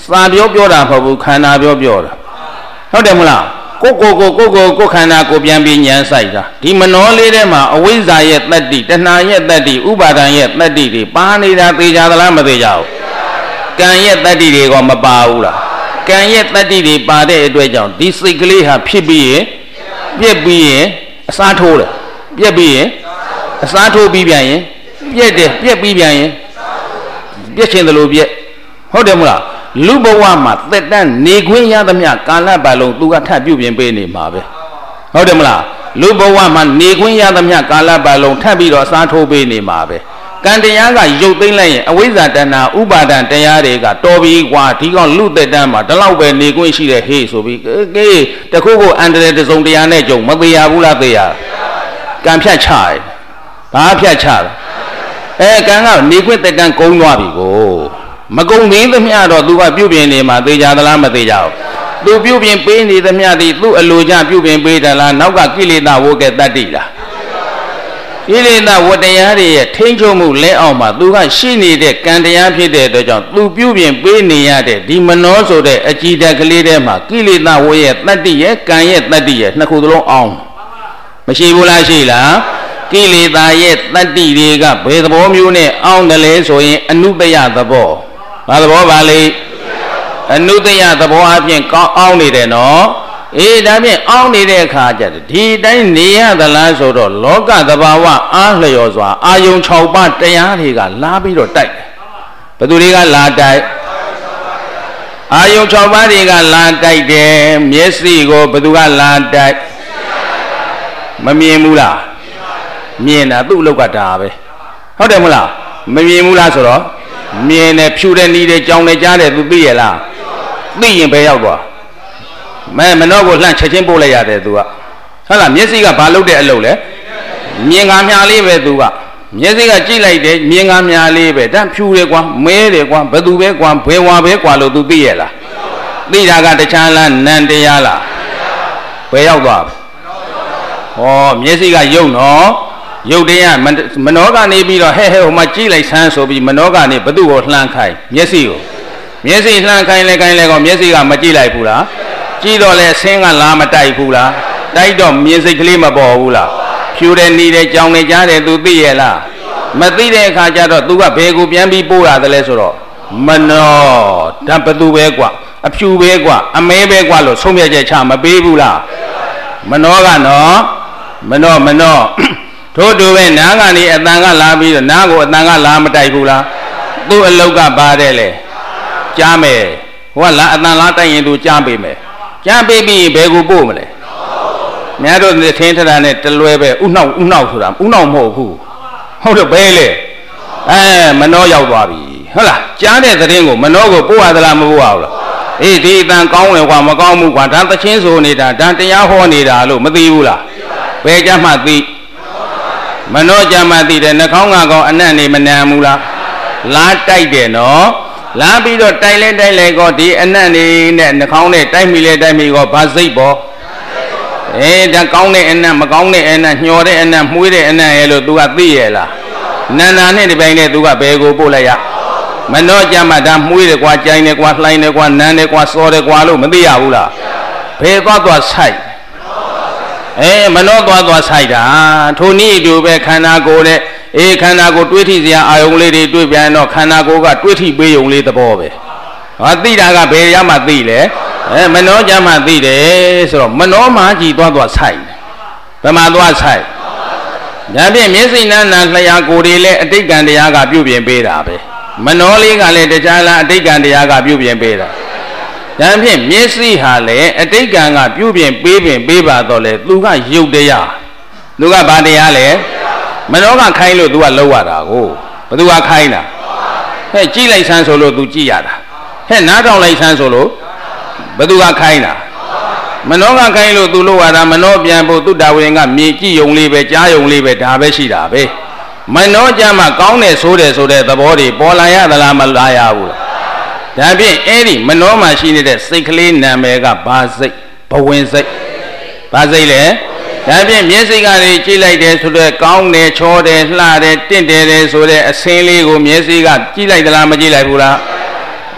စာပြောတာမဟုတ်ဘူးခန္ဓာပြောတာဟုတ်တယ်မလားကိုခန္ဓာကိုပြန်ပြီးဉာဏ်ဆိုင်တာဒီမနောလေးထဲမှာအဝိဇ္ဇာရဲ့တတ္တိတဏှာရဲ့တတ္တိဥပါဒံရဲ့တတ္တိတွေပါနေတာသိကြသလားမသိကြဘူးကံရဲ့တတ္တိတွေကမပါဘူးလားကံရဲ့တတ္တိတွေပါတဲ့အတွက်ကြောင့်ဒီစိတ်ကလေးဟာဖြစ်ပြီးရင်ပြက်ပြီးရင်အစားထိုးတယ်ပြက်ပြီးရင်အစားထိုးပြီးပြန်ရင်ပြက်တယ်ပြက်ပြီးပြန်ရင်ပြက်ချင်တယ်လို့ပြက်ဟုတ်တယ်မလားလူဘဝမှာသက်တမ်းနေခွင့်ရသမျှကာလပတ်လုံးသူကထပ်ပြုပြင်ပေးနေမှာပဲဟုတ်တယ်မလားလူဘဝမှာနေခွင့်ရသမျှကာလပတ်လုံးထပ်ပြီးတော့အစားထိုးပေးနေမှာပဲကံတရားကရုပ်သိမ်းလိုက်ရင်အဝိဇ္ဇာတဏှာဥပါဒံတရားတွေကတော်ပြီကွာဒီကောင်လူသက်တမ်းမှာဒီလောက်ပဲနေခွင့်ရှိတဲ့ဟေ့ဆိုပြီးကေးတခုခုအန္တရာယ်တစုံတရားနဲ့ကြုံမသေးရဘူးလားသေရကံဖြတ်ချတယ်ဘာဖြတ်ချလဲကံကနေခွင့်သက်တမ်းကုန်းသွားပြီကိုမကုံသေးသမျှတော့သူကပြုပြင်နေမှာသေချာသလားမသေချာဘူးသူပြုပြင်ပေးနေသမျှဒီသူ့အလိုချပြုပြင်ပေးတယ်လားနောက်ကကိလေသာဝုကဲတတ္တိလားကိလေသာဝတ္တရားတွေရဲ့ထိန်းချုပ်မှုလဲအောင်မှာသူကရှိနေတဲ့ကံတရားဖြစ်တဲ့အတွက်ကြောင့်သူပြုပြင်ပေးနေရတဲ့ဒီမနောဆိုတဲ့အကြည်ဓာတ်ကလေးထဲမှာကိလေသာဝရဲ့တတ္တိရဲ့ကံရဲ့တတ္တိရဲ့နှစ်ခုသလုံးအောင်မရှိဘူးလားရှိလားကိလေသာရဲ့တတ္တိတွေကဘယ်သဘောမျိုးနဲ့အောင်တယ်လဲဆိုရင်အနုတ္တယသဘောဘာသဘောပါလဲအနုတ္တယသဘောအပြင်ကောင်းအောင်နေတယ်နော်ဒါဖြင့်အောင်းနေတဲ့အခါကျဒီတိုင်းနေရသလားဆိုတော့လောကသဘာဝအားလျော်စွာအာယုံ6ပါးတရားတွေကလာပြီးတော့တိုက်တယ်ဘယ်သူတွေကလာတိုက်အာယုံ6ပါးတွေကလာတိုက်တယ်မျက်စိကိုဘယ်သူကလာတိုက်မမြင်ဘူးလားမြင်တာသူ့အလုပ်ကဒါပဲဟုတ်တယ်မလားမမြင်ဘူးလားဆိုတော့မြင်တယ်ဖြူတဲ့နီးတယ်ကြောင်တယ်ကြားတယ်သူသိရလားသိရင်ဘယ်ရောက်သွားမနောကိုလှမ်းချက်ချင်းပို့လိုက်ရတယ်သူကဟုတ်လားမျက်စိကဘာလုပ်တဲ့အလုပ်လဲမြင်ငါမြားလေးပဲသူကမျက်စိကကြည့်လိုက်တယ်မြင်ငါမြားလေးပဲတန်းဖြူတယ်ကွာမဲတယ်ကွာဘယ်သူပဲကွာဘယ်ဝါပဲကွာလို့သူသိရလားသိတာကတခြားလားနံတရားလားဘယ်ရောက်သွားဟောမျက်စိကယုံနော်ယုတ်တရားမနောကနေပြီးတော့ဟဲ့ဟိုမှာကြည့်လိုက်ဆန်းဆိုပြီးမနောကနေဘသူ့ကိုလှမ်းခိုင်းမျက်စိကိုမျက်စိလှမ်းခိုင်းလဲကောမျက်စိကမကြည့်လိုက်ဘူးလားကြည့်တော့လဲဆင်းကလာမတိုက်ဘူးလားတိုက်တော့မြင်စိတ်ကလေးမပေါ်ဘူးလားဖြူတယ်နီးတယ်ကြောင်နေကြတယ်သူသိရဲ့လားမသိတဲ့အခါကျတော့သူကဘယ်ကိုပြန်ပြီးပို့ရတယ်လဲဆိုတော့မနောဒါဘသူပဲကွာအဖြူပဲကွာအမဲပဲကွာလို့ဆုံးဖြတ်ချက်ချမပေးဘူးလားမနောကနော်မနောထို့တူပဲနားကနေအတန်ကလာပြီးတော့နားကိုအတန်ကလာမတိုက်ဘူးလားသူ့အလောက်ကပါတယ်လေကြားမယ်ဟိုကလာအတန်လားတိုက်ရင်သူကြားပေးမယ်ကြားပေးပြီးဘယ်ကိုပို့မလဲများတို့ထင်းထတာနဲ့တလွဲပဲဥနှောက်ဆိုတာဥနှောက်မဟုတ်ဘူးဟုတ်တယ်ဘဲလေမနောရောက်သွားပြီဟုတ်လားကြားတဲ့သတင်းကိုမနောကိုပို့ရသလားမပို့ရဘူးလားဒီအတန်ကောင်းတယ်ကွာမကောင်းဘူးကွာဒါသချင်းဆိုနေတာဒါတရားဟောနေတာလို့မသိဘူးလားဘယ်ကြမှသိမနောကြမှသိတယ်နှာခေါင်းကကောင်းအနံ့နေမနံဘူးလားလားတိုက်တယ်နော်လာပြီးတော့တိုက်လဲကောဒီအနံ့နေနဲ့နှာခေါင်းနဲ့တိုက်မိကောဘာစိတ်ပေါ့ဒါကောင်းတဲ့အနံ့မကောင်းတဲ့အနံ့ညှော်တဲ့အနံ့မှုေးတဲ့အနံ့ရဲ့လို့ तू ကသိရဲ့လားနာနာနဲ့ဒီပိုင်းနဲ့ तू ကဘယ်ကိုပို့လိုက်ရမနှောကြမှာဒါမှုေးတယ်ကွာကြိုင်တယ်ကွာလှိုင်းတယ်ကွာနန်းတယ်ကွာစောတယ်ကွာလို့မသိရဘူးလားဘယ်သွားဆိုင်မနှောသွားဆိုင်တာထိုနည်းတူပဲခန္ဓာကိုယ်တဲ့ခန္ဓာကိုယ်တွေးထိစရာအာယုံလေးတွေတွေးပြန်တော့ခန္ဓာကိုယ်ကတွေးထိပေးုံလေးသဘောပဲသိတာကဘယ်ရမှသိလဲမနှောကြမှသိတယ်ဆိုတော့မနှောမှကြည်သွားဆိုင်ဘယ်မှာသွားဆိုင်ဒါဖြင့်မျက်စိနာနာလျှာကိုယ်တွေလည်းအတိတ်ကံတရားကပြုပြင်ပေးတာပဲမနှောလေးကလည်းတခြားလားအတိတ်ကံတရားကပြုပြင်ပေးတာဒါဖြင့်မျက်စိဟာလည်းအတိတ်ကံကပြုပြင်ပေးပါတော့လေသူကယုတ်တရားသူကဘာတရားလဲမနှောကခိုင်းလို့ तू ကလောက်ရတာကိုဘသူကခိုင်းတာကြည့်လိုက်ဆန်းဆိုလို့ तू ကြည့်ရတာနားထောင်လိုက်ဆန်းဆိုလို့ဘသူကခိုင်းတာမနှောကခိုင်းလို့ तू လောက်ရတာမနှောပြန်ဖို့သူတာဝင်ကမြင်ကြည့်ယုံလေးပဲကြားယုံလေးပဲဒါပဲရှိတာပဲမနှောကြမှာကောင်းတယ်ဆိုတဲ့သဘောတွေပေါ်လာရသလားမလာရဘူးလားဒါဖြင့်အဲ့ဒီမနှောမှာရှိနေတဲ့စိတ်ကလေးနာမည်ကဘာစိတ်ဘဝင်စိတ်ဘာစိတ်လဲဒါဖြင့်မျက်စိကလေးကြည့်လိုက်တယ်ဆိုတော့ကောင်းတယ်ချောတယ်လှတယ်တင့်တယ်ဆိုတဲ့အစင်းလေးကိုမျက်စိကကြည့်လိုက်သလားမကြည့်လိုက်ဘူးလား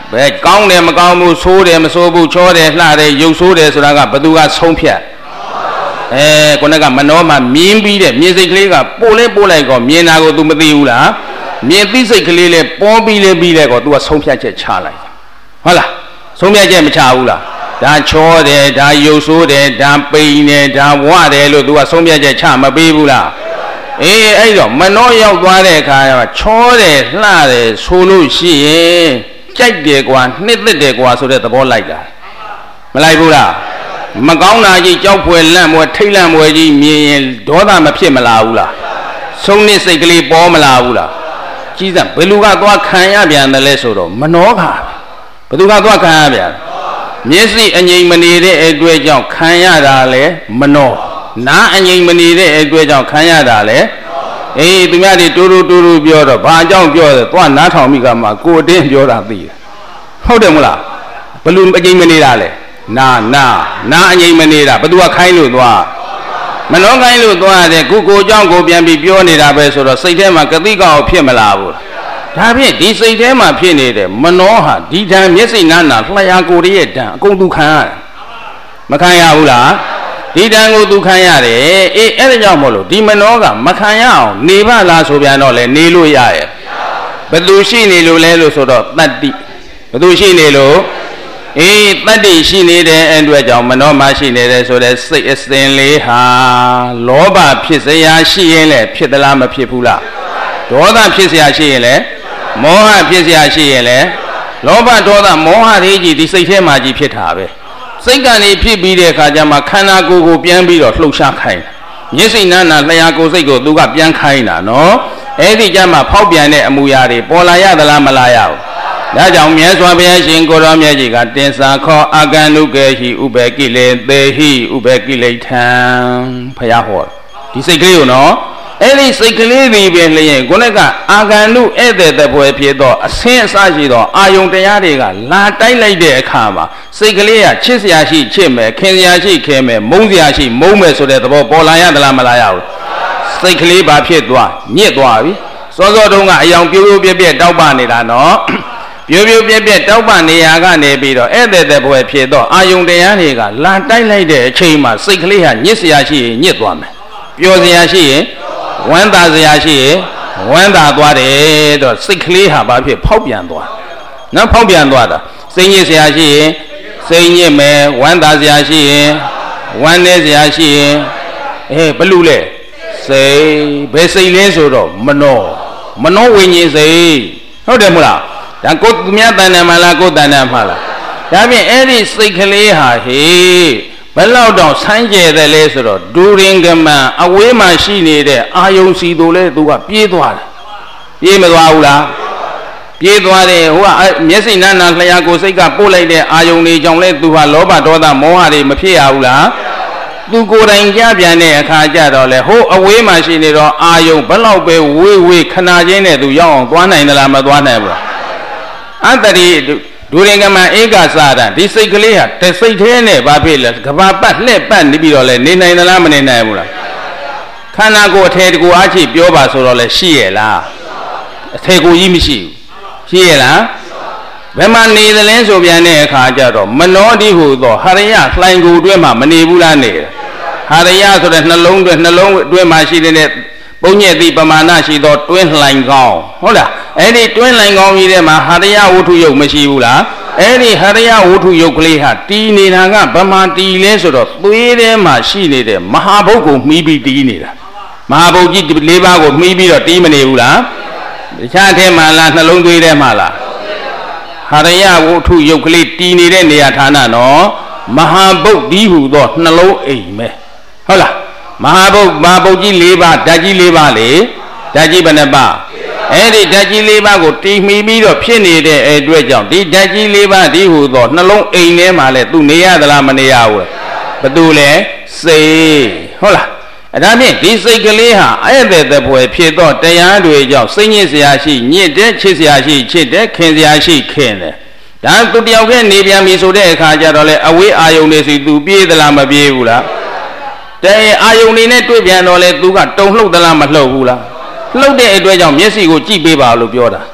ဘယ်ကောင်းတယ်မကောင်းဘူးဆိုးတယ်မဆိုးဘူးချောတယ်လှတယ်ရုပ်ဆိုးတယ်ဆိုတာကဘသူကဆုံးဖြတ်ခုနကမနှောမှာမြင်ပြီးတဲ့မြင်စိတ်ကလေးကပို့လိုက်ကောမြင်တာကို तू မသိဘူးလားမြင်သိစိတ်ကလေးလဲပေါ်ပြီးလဲပြီးလဲကော तू ကဆုံးဖြတ်ချက်ချလိုက်ဟုတ်လားဆုံးဖြတ်ချက်မချဘူးလားဒါချောတယ်ဒါရုပ်ဆိုးတယ်ဒါပိန်တယ်ဒါဝတယ်လို့ तू ကဆုံးဖြတ်ချက်ချမပေးဘူးလားအဲ့တော့မနှောရောက်သွားတဲ့အခါကျချောတယ်လှတယ်ဆိုလို့ရှိရင်ကြိုက်တယ်ကွာနှစ်သက်တယ်ကွာဆိုတဲ့သဘောလိုက်တာမလိုက်ဘူးလားမကောင်းတာကြီးကြောက်ဖွယ်လန့်မွယ်ထိတ်လန့်မွယ်ကြီးမြင်ရင်ဒေါသမဖြစ်မလာဘူးလားဆုံးနစ်စိတ်ကလေးပေါ်မလာဘူးလားကြီးစံဘယ်လူကသွားခံရပြန်တယ်လဲဆိုတော့မနှောခါဘယ်သူကသွားခံရပြန်မျက်စိအငြိမ်မနေတဲ့အတွက်ကြောင့်ခံရတာလဲမနှောနားအငြိမ်မနေတဲ့အတွက်ကြောင့်ခံရတာလဲသူများတွေတူတူပြောတော့ဘာအကြောင်းပြောတယ်သွားနားထောင်မိကမှကိုအတင်းပြောတာသိတယ်ဟုတ်တယ်မလားဘယ်လူအငြိမ်မနေတာလဲနာအငြိမ်မနေတာဘသူကခိုင်းလို့သွားမနှောခိုင်းလို့သွားတယ်ကိုเจ้าကိုပြန်ပြီးပြောနေတာပဲဆိုတော့စိတ်ထဲမှာကတိကောက်ဖြစ်မလာဘူးဒါဖြင့်ဒီစိတ်ထဲမှာဖြစ်နေတယ်မနှောဟာဒီဓာတ်မျက်စိနာလျှာကိုရဲ့ဓာတ်အကုန်သူခံရတယ်မခံရဘူးလားဒီဓာတ်ကိုသူခံရတယ်အဲ့ဒါကြောင့်မို့လို့ဒီမနှောကမခံရအောင်နေပါလားဆိုပြန်တော့လေနေလို့ရရဲ့ဘယ်သူရှိနေလို့လဲလို့ဆိုတော့တတ္တိဘယ်သူရှိနေလို့တတ္တိရှိနေတဲ့အတွက်ကြောင့်မနှောမရှိနေတဲ့ဆိုတဲ့စိတ်အစဉ်လေးဟာလောဘဖြစ်စရာရှိရင်လည်းဖြစ်သလားမဖြစ်ဘူးလားဒေါသဖြစ်စရာရှိရင်လည်းမောဟဖြစ်စရာရှိရင်လည်းလောဘဒေါသမောဟတွေကြီးဒီစိတ်ထဲမှာကြီးဖြစ်တာပဲစိတ်ကနေဖြစ်ပြီးတဲ့အခါကျမှခန္ဓာကိုယ်ကိုပြန်ပြီးတော့လှုပ်ရှားခိုင်းမျက်စိနာနာလျှာကိုယ်စိတ်ကိုသူကပြန်ခိုင်းတာနော်အဲ့ဒီကျမှဖောက်ပြန်တဲ့အမူအရာတွေပေါ်လာရသလားမလာရဘူးဒါကြောင့်မြတ်စွာဘုရားရှင်ကိုရောမြတ်ကြီးကတင်စာခောအာကန္နုကေဟိဥပေကိလေသေဟိဥပေကိလေထံဘုရားဟောဒီစိတ်ကလေးကိုနော်အဲ့ဒီစိတ်ကလေးတွေပဲလျင်ကိုယ်ကအာကန္နုဧည့်သည်တပွဲဖြစ်တော့အဆင်းအစရှိတော့အာယုန်တရားတွေကလာတိုက်လိုက်တဲ့အခါမှာစိတ်ကလေးကချစ်စရာရှိချစ်မယ်ခင်စရာရှိခင်မယ်မုန်းစရာရှိမုန်းမယ်ဆိုတဲ့သဘောပေါ်လာရသလားမလာရဘူးစိတ်ကလေးဘာဖြစ်သွားညစ်သွားပြီစောစောတုန်းကအယောင်ပြိုးပြက်တောက်ပနေတာနော်ပြိုးပြက်တောက်ပနေရာကနေပြီးတော့ဧည့်သည်တပွဲဖြစ်တော့အာယုန်တရားတွေကလာတိုက်လိုက်တဲ့အချိန်မှာစိတ်ကလေးဟာညစ်စရာရှိရင်ညစ်သွားမယ်ပျော်စရာရှိရင်ဝမ်းသာစရာရှိရင်ဝမ်းသာသွားတယ်တော့စိတ်ကလေးဟာဘာဖြစ်ဖောက်ပြန်သွားနော်ဖောက်ပြန်သွားတာစိတ်ညစ်စရာရှိရင်စိတ်ညစ်မယ်ဝမ်းသာစရာရှိရင်ဝမ်းနည်းစရာရှိရင်ဘလူလဲစိတ်ဘယ်စိတ်လဲဆိုတော့မနှောဝိညာဉ်စိတ်ဟုတ်တယ်မလားဒါကိုသူများတဏ္ဍာမှာလားကိုတဏ္ဍာမှာလားဒါဖြင့်အဲ့ဒီစိတ်ကလေးဟာဟေးဘယ်လောက်တော့ဆိုင်းကျဲတယ်လဲဆိုတော့ဒူရင်ကမန်အဝေးမှာရှိနေတဲ့အာယုံစီတို့လဲသူကပြေးသွားတယ်ပြေးမသွားဘူးလားပြေးသွားတယ်ဟိုကမျက်စိနာနာလျှာကိုစိတ်ကပို့လိုက်တဲ့အာယုံတွေကြောင့်လဲသူဟာလောဘဒေါသမောဟတွေမဖြစ်ရဘူးလားသူကိုယ်တိုင်ကြပြန်တဲ့အခါကျတော့လေဟိုအဝေးမှာရှိနေတော့အာယုံဘယ်လောက်ပဲဝေးခဏချင်းနဲ့သူရောက်အောင်သွားနိုင်သလားမသွားနိုင်ဘူးလားအတ္တရိဒူရင်ကမဧကစာရဒီစိတ်ကလေးဟာတစိတ်သေးနဲ့ဘာဖြစ်လဲကဘာပတ်လှဲ့ပတ်နေပြီးတော့လဲနေနိုင်သလားမနေနိုင်ဘူးလားခန္ဓာကိုယ်အထည်တကူအားချိပြောပါဆိုတော့လဲရှိရဲ့လားအထည်ကိုကြီးမရှိဘူးရှိရဲ့လားဘယ်မှာနေသလဲဆိုပြန်တဲ့အခါကျတော့မနောတိဟုသောဟရိယလှိုင်ကိုတွဲမှာမနေဘူးလားနေဟရိယဆိုတဲ့နှလုံးတွဲမှာရှိတဲ့ပုံညက်တိပမာဏရှိသောတွင်းလှိုင်ကောင်းဟုတ်လားအဲ့ဒီတွင်းလှိုင်ကောင်းကြီးထဲမှာဟရိယဝတ္ထုယုတ်မရှိဘူးလားအဲ့ဒီဟရိယဝတ္ထုယုတ်ကလေးဟာတီးနေတာကဗမာတီးလဲဆိုတော့သွေးထဲမှာရှိနေတဲ့မဟာဘုတ်ကိုမှီးပြီးတီးနေတာမဟာဘုတ်ကြီး၄ပါးကိုမှီးပြီးတော့တီးမနေဘူးလားတခြားထဲမှာလားနှလုံးသွေးထဲမှာလားဟရိယဝတ္ထုယုတ်ကလေးတီးနေတဲ့နေရာဌာနနော်မဟာဘုတ်ဒီဟုသောနှလုံးအိမ်ပဲဟုတ်လားမဟာဘုတ်ကြီး၄ပါးဓာတ်ကြီး၄ပါးလေဓာတ်ကြီးဘယ်နှပါးအဲ့ဒီဓာတ်ကြီး၄ပါးကိုတီးမှီပြီးတော့ဖြစ်နေတဲ့အတွက်ကြောင့်ဒီဓာတ်ကြီး၄ပါးဒီဟုသောနှလုံးအိမ်ထဲမှာလဲသူနေရသလားမနေရဘူးဘသူလဲစိတ်ဟုတ်လားအဲ့ဒါဖြင့်ဒီစိတ်ကလေးဟာအဲ့တဲ့တပွဲဖြစ်တော့တရားတွေကြောင့်စိတ်ညစ်စရာရှိညစ်တဲ့ချစ်စရာရှိချစ်တဲ့ခင်စရာရှိခင်တယ်ဒါသူတယောက်တည်းနေပြန်ပြီဆိုတဲ့အခါကျတော့လေအဝေးအာယုန်တွေစီသူပြေးသလားမပြေးဘူးလားတဲ့အာယုန်နေနဲ့တွေ့ပြန်တော့လေသူကတုံလှုပ်သလားမလှုပ်ဘူးလားလှုပ်တဲ့အတွက်ကြောင့်မျက်စိကိုကြည့်ပေးပါလို့ပြောတာ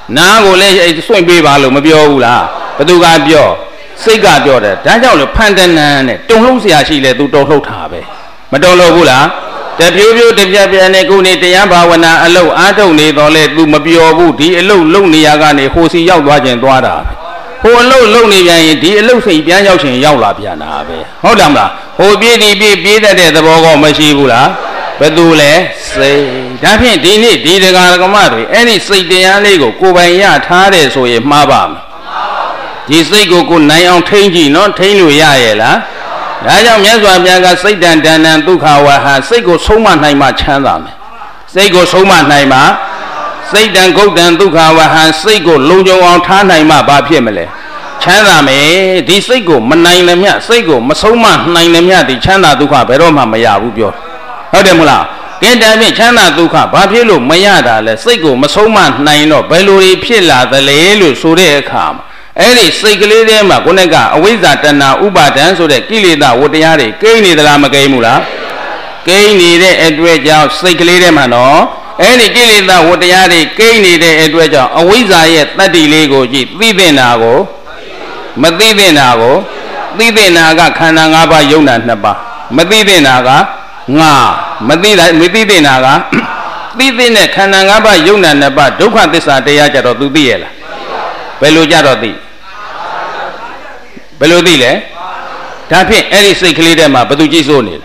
နာကိုလည်းစွန့်ပေးပါလို့မပြောဘူးလားဘသူကပြောစိတ်ကပြောတယ်ဒါကြောင့်လို့ဖန်တနန်းနဲ့တုံလှုပ်เสียရှိလေသူတုံလှုပ်တာပဲမတုံလှုပ်ဘူးလားတဖြည်းဖြည်းတပြက်ပြက်နဲ့ကိုနေတရားဘာဝနာအလုပ်အားထုတ်နေတော့လေသူမပြောဘူးဒီအလုပ်လုပ်နေရကနေဟိုစီရောက်သွားခြင်းသွားတာဟိုအလုပ်လုပ်နေပြန်ရင်ဒီအလုပ်စိတ်ပြန်ရောက်ခြင်းရောက်လာပြန်တာပဲဟုတ်တယ်မလားဟိုပြေးဒီပြေးတတ်တဲ့သဘောကောမရှိဘူးလားဘယ်သူလဲစိတ်ဒါဖြင့်ဒီနေ့ဒီတရားဓမ္မတွေအဲ့ဒီစိတ်တရားလေးကိုကိုယ်ပိုင်ရထားတယ်ဆိုရင်မှားပါမယ်ဒီစိတ်ကိုနိုင်အောင်ထိန်းကြည့်နော်ထိန်းလို့ရရဲ့လားဒါကြောင့်မြတ်စွာဘုရားကစိတ်တန်တဏ္ဍဒုက္ခဝဟာစိတ်ကိုဆုံးမနိုင်မှချမ်းသာမယ်စိတ်ကိုဆုံးမနိုင်မှစိတ်တန်ဂုတ်တန်ဒုက္ခဝဟာစိတ်ကိုလုံခြုံအောင်ထားနိုင်မှဘာဖြစ်မလဲချမ်းသာမယ်ဒီစိတ်ကိုမနိုင်လည်းမြစိတ်ကိုမဆုံးမနိုင်လည်းမြဒီချမ်းသာဒုက္ခဘယ်တော့မှမရဘူးပြောဟုတ်တယ်မလားကဲဒါဖြင့်ချမ်းသာဒုက္ခဘာဖြစ်လို့မရတာလဲစိတ်ကိုမဆုံးမနိုင်တော့ဘယ်လိုဖြစ်လာသလဲလို့ဆိုတဲ့အခါမှာအဲ့ဒီစိတ်ကလေးထဲမှာခုနကအဝိဇ္ဇာတဏှာဥပါဒံဆိုတဲ့ကိလေသာဝတ္တရားတွေကိန်းနေသလားမကိန်းဘူးလားကိန်းနေတဲ့အတွက်ကြောင့်စိတ်ကလေးထဲမှာနော်အဲ့ဒီကိလေသာဝတ္တရားတွေကိန်းနေတဲ့အတွက်ကြောင့်အဝိဇ္ဇာရဲ့တတ္တိလေးကိုကြည့်သိတဲ့နာကိုမသိတဲ့နာကိုသိတဲ့နာကခန္ဓာ၅ပါးယုံနာ၂ပါးမသိတဲ့နာကငါမသိတဲ့နာကသိတဲ့ခန္ဓာ၅ပါးယုံနာ၂ပါးဒုက္ခသစ္စာတရားကြတော့သူသိရဲ့လားဘယ်လိုကြတော့သိဘယ်လိုသိလဲဒါဖြင့်အဲ့ဒီစိတ်ကလေးထဲမှာဘယ်သူကြီးစိုးနေလဲ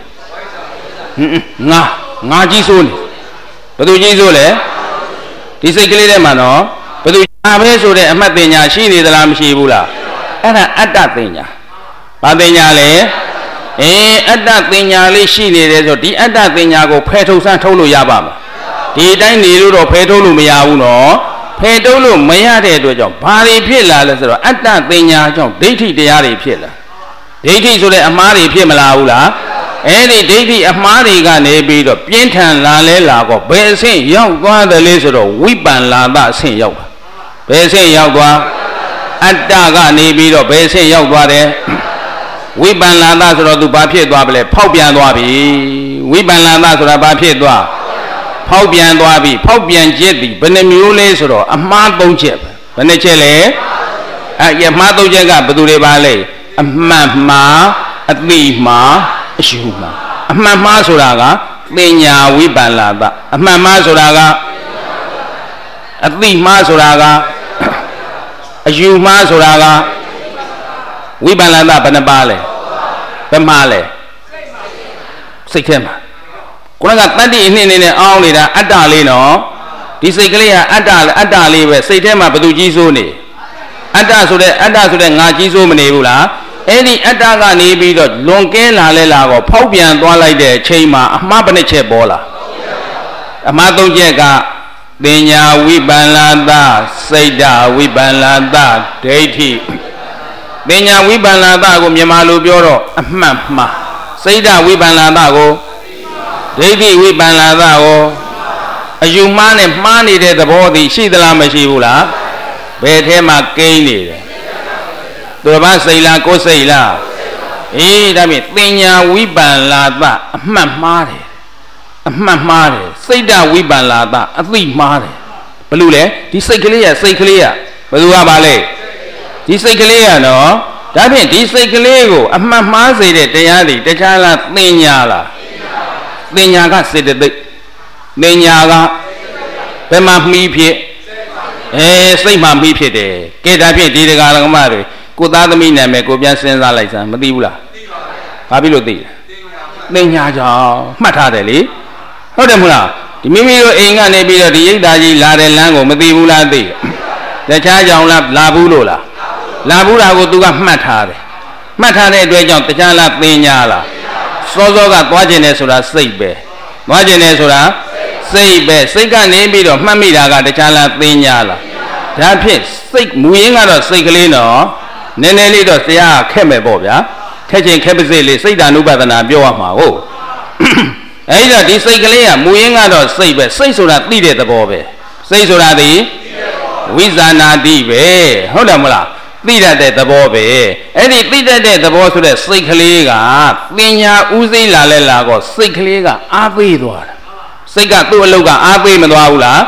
ငါကြီးစိုးနေဘယ်သူကြီးစိုးလဲဒီစိတ်ကလေးထဲမှာနော်ဘယ်သူငါပဲဆိုတဲ့အမှတ်ပညာရှိနေသလားမရှိဘူးလားအဲ့ဒါအတ္တပညာဘာပညာလဲအတ္တပညာလေးရှိနေတယ်ဆိုဒီအတ္တပညာကိုဖယ်ထုတ်စမ်းထုတ်လို့ရပါမလားဒီတိုင်းနေလို့တော့ဖယ်ထုတ်လို့မရဘူးနော်ဖယ်ထုတ်လို့မရတဲ့အတွက်ကြောင့်ဘာတွေဖြစ်လာလဲဆိုတော့အတ္တပညာကြောင့်ဒိဋ္ဌိတရားတွေဖြစ်လာဒိဋ္ဌိဆိုတဲ့အမှားတွေဖြစ်မလာဘူးလားအဲ့ဒီဒိဋ္ဌိအမှားတွေကနေပြီးတော့ပြင်းထန်လာလဲလာတော့ဘယ်အဆင့်ရောက်သွားတယ်လဲဆိုတော့ဝိပန္လာသအဆင့်ရောက်တာဘယ်အဆင့်ရောက်သွားအတ္တကနေပြီးတော့ဘယ်အဆင့်ရောက်သွားတယ်ဝိပန္လာသဆိုတော့သူဘာဖြစ်သွားပလဲဖောက်ပြန်သွားပြီဝိပန္လာသဆိုတာဘာဖြစ်သွားဖောက်ပြန်သွားပြီဖောက်ပြန်ချက်ဒီဘယ်နှမျိုးလဲဆိုတော့အမှား၃ချက်ပဲဘယ်နှချက်လဲအမှား၃ချက်ကဘယ်သူတွေပါလဲအမှန်မှားအသိမှားအယူမှားအမှန်မှားဆိုတာကပညာဝိပန္လာသအမှန်မှားဆိုတာကအသိမှားဆိုတာကအယူမှားဆိုတာကဝိပန္လာသဘယ်နှပါလဲဘယ်မှားလဲစိတ်ထဲမှာကိုယ်ကတတ္တိအနှစ်နဲ့အောင်းနေတာအတ္တလေးနော်ဒီစိတ်ကလေးကအတ္တလေးပဲစိတ်ထဲမှာဘယ်သူကြီးစိုးနေအတ္တဆိုတဲ့ငါကြီးစိုးမနေဘူးလားအဲ့ဒီအတ္တကနေပြီးတော့လွန်ကဲလာလဲလာတော့ဖောက်ပြန်သွားလိုက်တဲ့အချိန်မှာအမှားဘယ်နှချက်ပေါ်လာအမှား၃ချက်ကပညာဝိပန္လာသစိတ်ဓာဝိပန္လာသဒိဋ္ဌိပညာဝိပန္လာသကိုမြန်မာလိုပြောတော့အမှန်မှားစိတ်ဓာဝိပန္လာသကိုဒိဋ္ဌိဝိပန္လာသကိုအယူမှားနဲ့မှားနေတဲ့သဘောသည်ရှိသလားမရှိဘူးလားဘယ်ထဲမှာကိန်းနေတယ်သူဘာစိတ်လားကိုယ်စိတ်လားဒါဖြင့်ပညာဝိပန္လာသအမှတ်မှားတယ်စိတ်ဓာဝိပန္လာသအသိမှားတယ်ဘယ်လိုလဲဒီစိတ်ကလေးကဘယ်သူကပါလဲဒီစိတ်ကလေးကနော်ဒါဖြင့်ဒီစိတ်ကလေးကိုအမှတ်မှားစေတဲ့တရားတွေတခြားလားပညာလားပညာကစေတသိက်ပညာကဘယ်မှာမှီးဖြစ်စိတ်မှာမှီးဖြစ်တယ်ကဲဒါဖြင့်ဒီတရားဓမ္မတွေကိုသားသမီးနာမည်ကိုပြန်စဉ်းစားလိုက်စမ်းမသိဘူးလားဘာဖြစ်လို့သိလဲပညာကြောင့်မှတ်ထားတယ်လေဟုတ်တယ်မဟုတ်လားဒီမိမိတို့အိမ်ကနေပြီးတော့ဒီရိတ်သားကြီးလာတဲ့လမ်းကိုမသိဘူးလားသိတခြားကြောင့်လားလာဘူးလို့လားလာဘူးတာကိုသူကမှတ်ထားတယ်မှတ်ထားတဲ့အတွက်ကြောင့်တခြားလားပညာလားစောစောကသွားကျင်တယ်ဆိုတာစိတ်ပဲသွားကျင်တယ်ဆိုတာစိတ်ပဲစိတ်ကနေပြီးတော့မှတ်မိတာကတခြားလားပညာလားဒါဖြင့်စိတ်မူရင်းကတော့စိတ်ကလေးနော်နည်းနည်းလေးတော့တရားခက်မယ်ပေါ့ဗျာခက်ချင်းခက်ပါစေလေစိတ်ဓာနုပဒနာပြောရမှာဟုတ်အဲဒီတော့ဒီစိတ်ကလေးကမူရင်းကတော့စိတ်ပဲစိတ်ဆိုတာသိတဲ့သဘောပဲစိတ်ဆိုတာဒီဝိဇာနာတိပဲဟုတ်တယ်မလားသိတတ်တဲ့သဘောပဲအဲ့ဒီသိတတ်တဲ့သဘောဆိုတဲ့စိတ်ကလေးကပညာဥသိလာလဲလာတော့စိတ်ကလေးကအားပေးသွားတာစိတ်ကသူ့အလုပ်ကအားပေးမသွားဘူးလား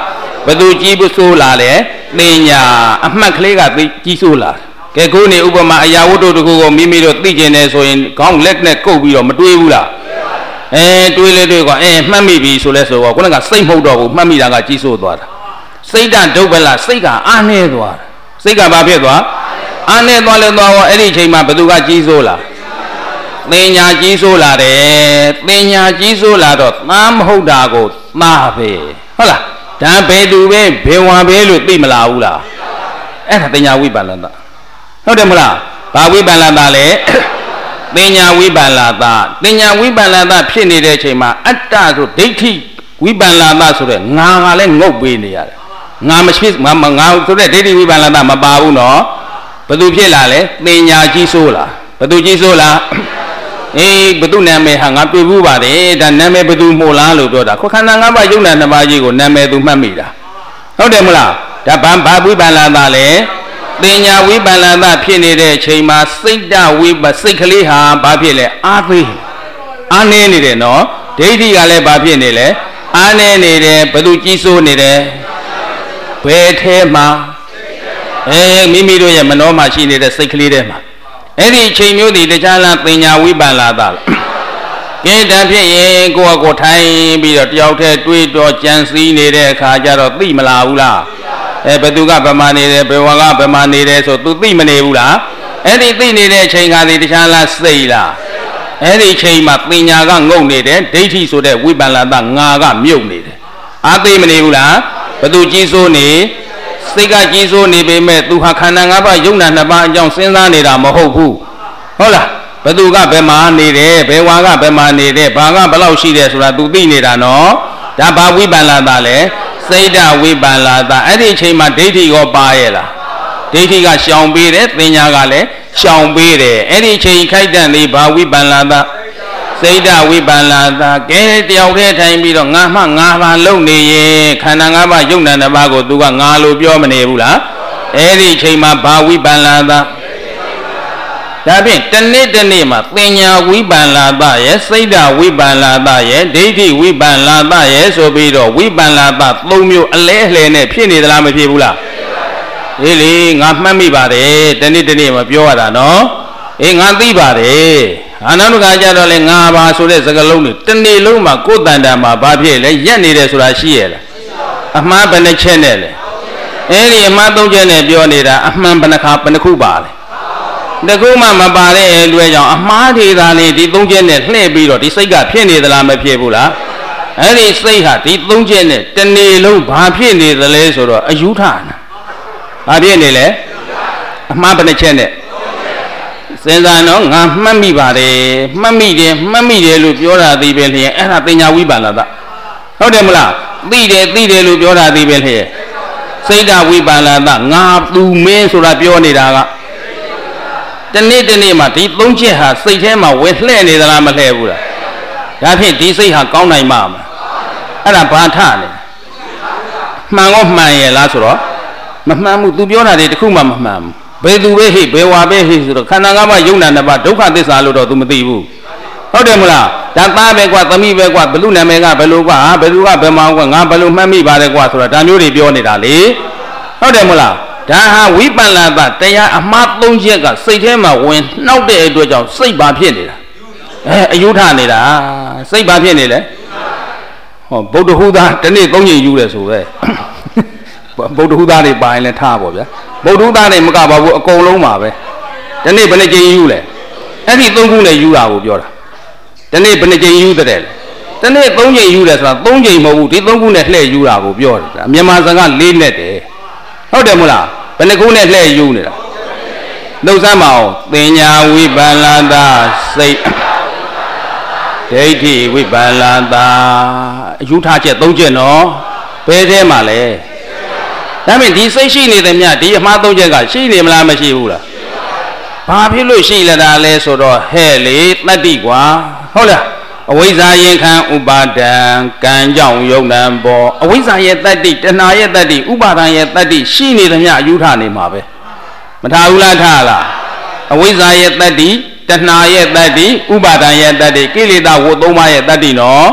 သူကြီးဘူးဆိုးလာလေသင်ညာအမှတ်ကလေးကကြီးဆိုးလာကဲခုနေဥပမာအရာဝတ္ထုတခုကိုမိမိတို့သိကျင်နေဆိုရင်ခေါင်းလက်နဲ့ကုတ်ပြီးတော့မတွေးဘူးလားတွေးလေတွေးကွာမှတ်မိပြီဆိုလဲဆိုတော့ခုနကစိတ်မဟုတ်တော့ဘူးမှတ်မိတာကကြီးဆိုးသွားတာစိတ်ဓာတ်ဒုဗ္ဗလစိတ်ကအားနေသွားတာစိတ်ကဘာဖြစ်သွားအားနေသွားလဲသွားတော့အဲ့ဒီအချိန်မှာဘသူကကြီးဆိုးလာသင်ညာကြီးဆိုးလာတယ်သင်ညာကြီးဆိုးလာတော့သားမဟုတ်တာကိုသားပဲဟုတ်လားဒါဘယ်သူပဲဘယ်ဝါပဲလို့သိမလားဘူးလားအဲ့ဒါသင်ညာဝိပ္ပန္နတဟုတ်တယ်မလားဘာဝိပ္ပန္နတလဲသင်ညာဝိပ္ပန္နတသင်ညာဝိပ္ပန္နတဖြစ်နေတဲ့အချိန်မှာအတ္တဆိုဒိဋ္ဌိဝိပ္ပန္နတဆိုတဲ့ငါကလည်းငုတ်ပေးနေရတယ်ငါမရှိငါဆိုတဲ့ဒိဋ္ဌိဝိပ္ပန္နတမပါဘူးနော်ဘသူဖြစ်လာလဲသင်ညာကြီးဆိုးလားဘသူကြီးဆိုးလားဘသူနာမည်ဟာငါတွေ့ဘူးပါတယ်ဒါနာမည်ဘသူမို့လားလို့ပြောတာခန္ဓာ၅ပါးယုံနာနှစ်ပါးကြီးကိုနာမည်သူမှတ်မိတာဟုတ်တယ်မလားဒါဘာဝိပ္ပန္နတလဲသင်ညာဝိပ္ပန္နတဖြစ်နေတဲ့အချိန်မှာစိတ်စိတ်ကလေးဟာဘာဖြစ်လဲအားသေးအားနေနေတယ်နော်ဒိဋ္ဌိကလည်းဘာဖြစ်နေလဲအားနေနေတယ်ဘသူကြီးစိုးနေတယ်ဘယ်ထဲမှာမိမိတို့ရဲ့မနောမှာရှိနေတဲ့စိတ်ကလေးထဲမှာအဲ့ဒီအချိန်မျိုးဒီတရားလားသင်ညာဝိပ္ပန္နတကဲတံဖြစ်ရင်ကိုယ့်အကိုထိုင်ပြီးတော့တယောက်တည်းတွေးတော့ကြံစည်နေတဲ့အခါကျတော့သိမလားဘူးလားဘယ်သူကဗမာနေတယ်ဘယ်ဝါကဗမာနေတယ်ဆို तू သိမနေဘူးလားအဲ့ဒီသိနေတဲ့အချိန်ကဒီတရားလားစိတ်လားအဲ့ဒီအချိန်မှာပညာကငုံနေတယ်ဒိဋ္ဌိဆိုတဲ့ဝိပ္ပန္နတငါကမြုပ်နေတယ်အားသိမနေဘူးလားဘသူကြီးစိုးနေစိတ်ကကြီးစိုးနေပေမဲ့ तू ဟာခန္ဓာ၅ပါးယုံနာနှစ်ပါးအကြောင်းစဉ်းစားနေတာမဟုတ်ဘူးဟုတ်လားဘသူကဘယ်မှာနေတယ်ဘယ်ဝါကဘယ်မှာနေတယ်ဘာကဘယ်လောက်ရှိတယ်ဆိုတာ तू သိနေတာနော်ဒါဘာဝိပ္ပန္နတလဲစိတ်ဓာဝိပ္ပန္နတအဲ့ဒီအချိန်မှာဒိဋ္ဌိရောပါရဲ့လားဒိဋ္ဌိကရှောင်ပေးတယ်သင်ညာကလည်းရှောင်ပေးတယ်အဲ့ဒီအချိန်ခိုက်တန့်လေးဘာဝိပ္ပန္နတစိတ်ဓာဝိပ္ပန္နတကဲတယောက်တည်းထိုင်ပြီးတော့ငါမှငါပါလုံနေရင်ခန္ဓာ၅ပါးယုံနာနှစ်ပါးကို तू ကငါလို့ပြောမနေဘူးလားအဲ့ဒီအချိန်မှာဘာဝိပ္ပန္နတဒါဖြင့်တနေ့တနေ့မှာပညာဝိပ္ပန္နတရဲ့စိတ်ဓာဝိပ္ပန္နတရဲ့ဒိဋ္ဌိဝိပ္ပန္နတရဲ့ဆိုပြီးတော့ဝိပ္ပန္နတ၃မျိုးအလဲအလှယ်နဲ့ဖြစ်နေသလားမဖြစ်ဘူးလားအေးလေငါမှတ်မိပါတယ်တနေ့တနေ့မှာပြောရတာနော်အေးငါသိပါတယ်နောက်တစ်ခါကျတော့လေငါပါဆိုတဲ့စကားလုံးတွေတနေ့လုံးမှာကိုယ်တန်တန်မှာဘာဖြစ်လဲရက်နေတယ်ဆိုတာရှိရဲ့လားအမှားဘယ်နှချက်နဲ့လဲအဲ့ဒီအမှား၃ချက်နဲ့ပြောနေတာအမှန်ဘယ်နှခါဘယ်နှခုပါလဲတခုမှမပါတဲ့လွယ်ကြောင့်အမှားတွေသာနေဒီ၃ချက်နဲ့လှည့်ပြီးတော့ဒီစိတ်ကဖြစ်နေသလားမဖြစ်ဘူးလားအဲ့ဒီစိတ်ဟာဒီ၃ချက်နဲ့တနေ့လုံးဘာဖြစ်နေသလဲဆိုတော့အယူထနာဘာဖြစ်နေလဲအမှားဘယ်နှချက်နဲ့စဉ်းစားတော့ငါမှတ်မိပါတယ်မှတ်မိတယ်လို့ပြောတာသိပဲလျင်အဲ့ဒါပညာဝိပ္ပန္နတဟုတ်တယ်မလားသိတယ်လို့ပြောတာသိပဲလျင်စိတ်ဓာဝိပ္ပန္နတငါသူမင်းဆိုတာပြောနေတာကတနေ့မှာဒီ၃ချက်ဟာစိတ်ထဲမှာဝင်လှည့်နေသလားမလှည့်ဘူးလားဒါဖြင့်ဒီစိတ်ဟာကောင်းနိုင်မှာမလားအဲ့ဒါဘာထလဲမှန်ကောမှန်ရဲ့လားဆိုတော့မမှန်ဘူး तू ပြောတာတွေတခုမှမမှန်ဘူးဘယ်သူပဲဟိဘယ်ဝါပဲဟိဆိုတော့ခန္ဓာ၅ပါးယုံနာနှစ်ပါးဒုက္ခသစ္စာလို့တော့ तू မသိဘူးဟုတ်တယ်မလားဒါသားပဲကွာသမီးပဲကွာဘလူနာမည်ကဘယ်လိုကွာဘယ်သူကဘယ်မှာကွာငါဘယ်လိုမှတ်မိပါတယ်ကွာဆိုတာဒါမျိုးတွေပြောနေတာလေဟုတ်တယ်မလားဒါဟာဝိပ္ပန္နတတရားအမှား၃ချက်ကစိတ်ထဲမှာဝင်နှောက်တဲ့အတွက်ကြောင့်စိတ်ဘာဖြစ်နေတာအယုထနေတာစိတ်ဘာဖြစ်နေလဲဟောဗုဒ္ဓဟူသားဒီနေ့၃ချိန်ယူတယ်ဆိုပဲဗုဒ္ဓဟူသားတွေပါရင်လည်းထားပါဗျာဗုဒ္ဓဟူသားတွေမကပါဘူးအကုန်လုံးပါပဲဒီနေ့ဘယ်နှချိန်ယူလဲအဲ့ဒီ၃ခုနဲ့ယူတာကိုပြောတာဒီနေ့ဘယ်နှချိန်ယူတဲ့လဲဒီနေ့၃ချိန်ယူတယ်ဆိုတာ၃ချိန်မဟုတ်ဘူးဒီ၃ခုနဲ့လှည့်ယူတာကိုပြောတယ်မြန်မာစကား၄နဲ့တယ်ဟုတ်တယ်မလားဘယ်နှခုနဲ့လှည့်ယူနေတာလှုပ်စမ်းမအောင်ပညာဝိပ္ပန္နတစိတ်ဒိဋ္ဌိဝိပ္ပန္နတအယူထားချက်၃ချက်နော်ဘယ်ထဲမှာလဲဒါပေမဲ့ဒီစိတ်ရှိနေတယ်မြဒီအမှား၃ချက်ကရှိနေမလားမရှိဘူးလားဘာဖြစ်လို့ရှိလာတာလဲဆိုတော့ဟဲ့လေတတ္တိကွာဟုတ်လားအဝိဇ္ဇာရင်ခံဥပါဒံကံကြောင့်ယုံနံပေါ်အဝိဇ္ဇာရဲ့တတ္တိတဏှာရဲ့တတ္တိဥပါဒံရဲ့တတ္တိရှိနေတယ်မြအယူထနေမှာပဲမထားဘူးလားထားလားအဝိဇ္ဇာရဲ့တတ္တိတဏှာရဲ့တတ္တိဥပါဒံရဲ့တတ္တိကိလေသာဝတ်၃ပါးရဲ့တတ္တိနော်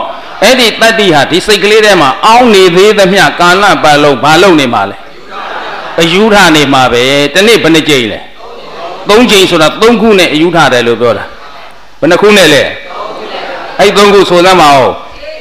Eddie Tati had his secretary, only the Miakana Balo, Balo Nimale. A Yuta Nimabe, the Nipane Jail. Don't change so that don't go near Yuta de Lubora. When a Kunele, I don't go so them out.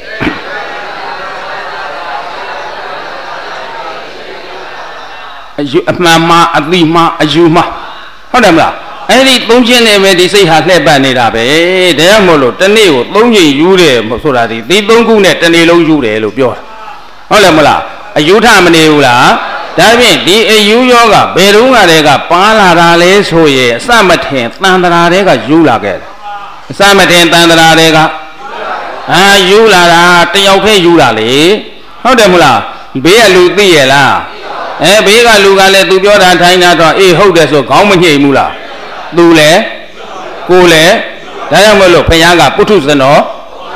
Mama, Adlima, Azuma. Hodamla. Any Dungeon ever they say has never been up, eh? They are Molo, Taneo, Longi, Ure, Mosorati, they don't go net and they low Ure, Lupio. Holamala, a Utah Maneula, that means the U Yoga, Berunga Rega, Pala Rales, Hoye, Samatin, Tandara Rega, Yulaga. Samatin, Tandara Rega. Ah, Yula, Teope Yulali. Hodamula, be a Lupiela. Eh, Bega Lugale, Dubio, and Taina, a holders of common Mula. Dule, Kule, Diamolo, Payanga, Putusano,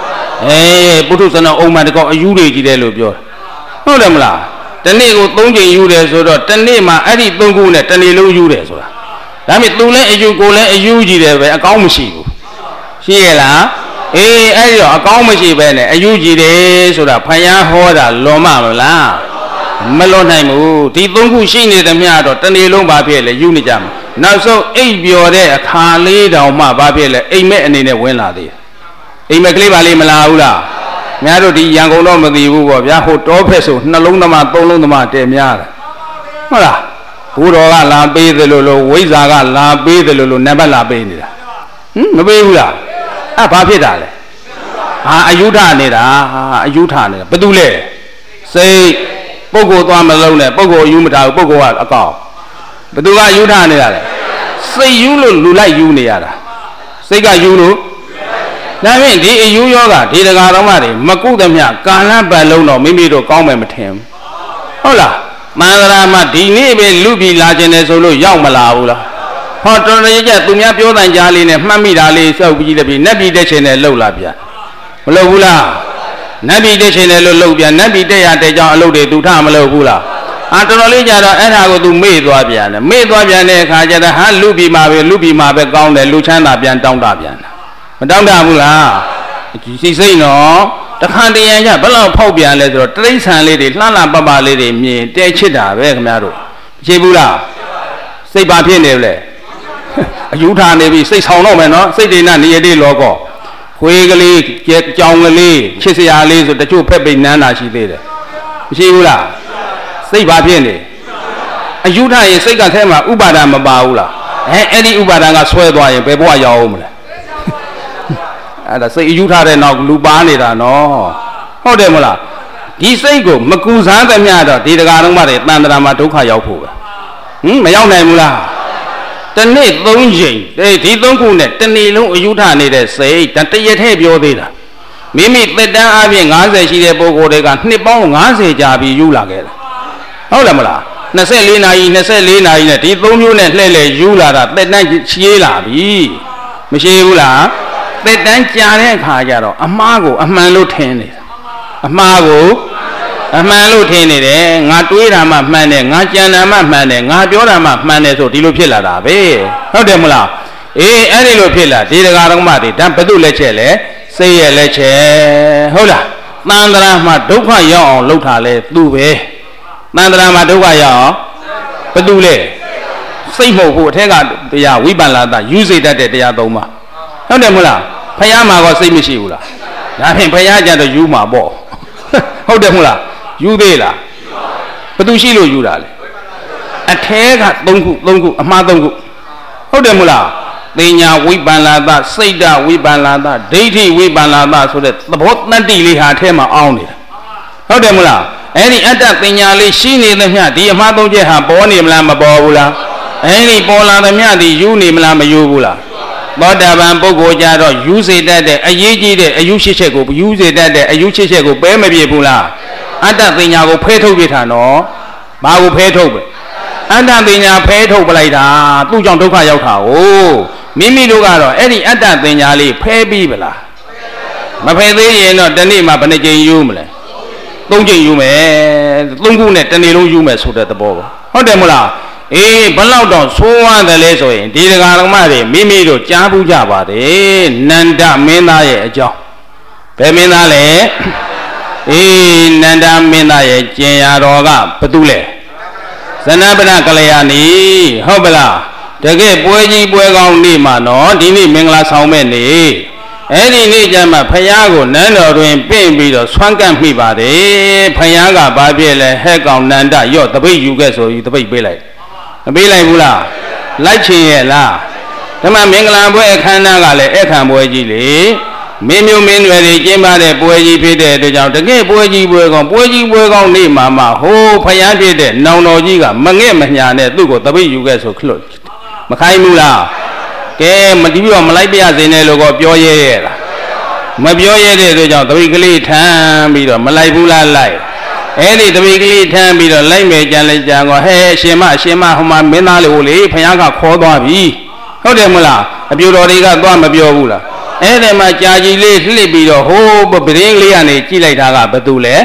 Putusano, Omadico, Yuri de Lubio. Hodamla, Tanego, Tongi Ures, or Tanema, Adi Tongune, Tanelo Ures. Damn it, Lule, a Ugole, a Ugi, a Kaumashi. Sheila, a Kaumashi, a Ugi, so that Paya Hoda, Loma, La. Melonaimu, Titongu Shini the Miado, Tanelo Babele, Unijam. Now so 8 years there, can't lay down my Babele, a man in a winner there. A Maclevali Malaula. Miado the young Oloma the Ugo, Yahoo Topeso, Nalunama, Tolunama, Miara. Hola, Uroga la be the Lolo, Wizaga la be the Lolo, never la be. Nobela. Ah, Papidale. Ah, Ayuta Neda, Ayuta, Badule. Say, Pogo Malone, Pogo Yumata, Pogo a cow. But do I Utah? Say you look like you near. Say, got you look. Now, I mean, you yoga, did a garamari, Makudamia, Kana Balono, maybe to comment with him. Hola, Madarama, Dini, Lubi, Lagenes, Olo, Young Malaula. Hot on the jet, Tumia, Pio, and Jalin, and Mammy Dali, so we be Nabi Deshin and Lolabia. Lobula. Nabi Deshin and Lolobia, Nabi Day at the John Lode to Tamalobula. Antonoli Jada and I go to Medwabian, Medwabian, Kajada, Han Lubi Mabe, Lubi Mabe, Gound, and Luchana Bian, Down Dabian. Madame Damula, she say no, the Handi and Yabala Pobian letter, Trace and Lady, Lana Baba Lady, me, Techida, Vegmaro, Jebula, say Bapinele, Utah Navy, say Sonoman, say the Nani logo. Quickly get Jongley, Chissy Ali, the two Pepe Nana, she did. Jebula. Say Bapiene. A Utah is Segatema, Ubadama Baula. Any Ubadanga swear by Beboa Yom. And I say Utah and now Lubanida, no. How demola? Disego, Makuza, the Miada, did the Garamari, Nandarama Tuka Yapu. Mayon Mula. The net Longi, they did don't go net, the Nilo Utah needed say that they yet have your data. Mimi, let down having answered she did Bogo, they got Nippon, answer Jabi, you like it. Holamala, Naselina, Naselina, in a Tipu unit, Lele, Yula, that night Sheila, be Michela, that then Jane Kajaro, a Mago, a man lieutenant. A Mago, a man lieutenant, Natuira, my man, Najana, my man, Najora, my man, so Dilupilla, be. Hodemula, any Lupilla, did a garamati, Tampadu Lecele, say a leche, Hola, Mandra, Maduka, yon, Lutale, Dube. Mandra Maduaya, Padule, same who take out the Wibala, use it at the Adoma. How the Mula, Payama was same Mishula. Nothing Payaja the Yuma bo. How the Mula, Udela, Padushilo Udale. A tag at Longu, a Madongu. How the Mula, Denya Wibala, Seda Wibala, Deity Wibala, so that the boat Nadili had him on it. How the Mula? Any other thing, she need the Mia, Mado Jeha, Boni Lama Bobula, any Bola the Mia, the Uni Lama Yubula. But the Bambogo Jado, use it that a Yiji, a Yushiko, use it that a Yushiko, Bemabi Bula. Other thing I will pay to Vitano, Babu pay to. Other thing I pay to Blada, two John Doka Yoka, oh, Mimi Dugaro, any other thing I pay Bibla. My pay not the name of Panajay Yumle. Don't you may, don't net and you may suit at the ball. How the Mula? Balaudo, so on the leso, did a Mimi to Jabu Java, Nanda Mena, a job. Bè mến ta lệ Nanda mến ta ye Chên ya rò gà bà tu lệ Sana bana kalaya ni Hò bà la Thế cái bùi chi bùi gong ni mà nó Đi ni mình là sao mẹ ni Edi ni chà mà phá yá của nán đỏ ruyên Bên bì đó xoan cam mi bà đi Phá yá gà bà bì lệ Hê gong nán đá Yó tập bì yu kê so yu tập bì bì lại Bì lại bù la Lại chên ye la Thế mà mình là bùi khăn ná gà lệ Ê khăn bùi chi lì Mình miêu mình về đi chên bà đê bùi chi phía đê Thế cháu thế cái bùi chi bùi gong ni mà hô phá yá phía đê Nông nô chi gà mà nghe mà nhà nè Tụi của tập bì yu kê so khlo Mà khai mù la Cái mà đi biểu mà lấy bia gì này lúc có biểu ye là mà biểu ye thì tôi chọn tôi cái ly tham bị rồi mà lấy bù la lại ấy thì tôi cái ly tham bị rồi lấy mẹ cha lấy cha ngồi he xem mà hôm mà mấy nào lưu lý phải ăn cả khó đói bị không được mà là biểu rồi đi cả đói mà biểu bù là ấy thì mà cha gì lấy bị rồi hô bự riêng lý anh ấy chỉ lấy thà cả bắt tu lẽ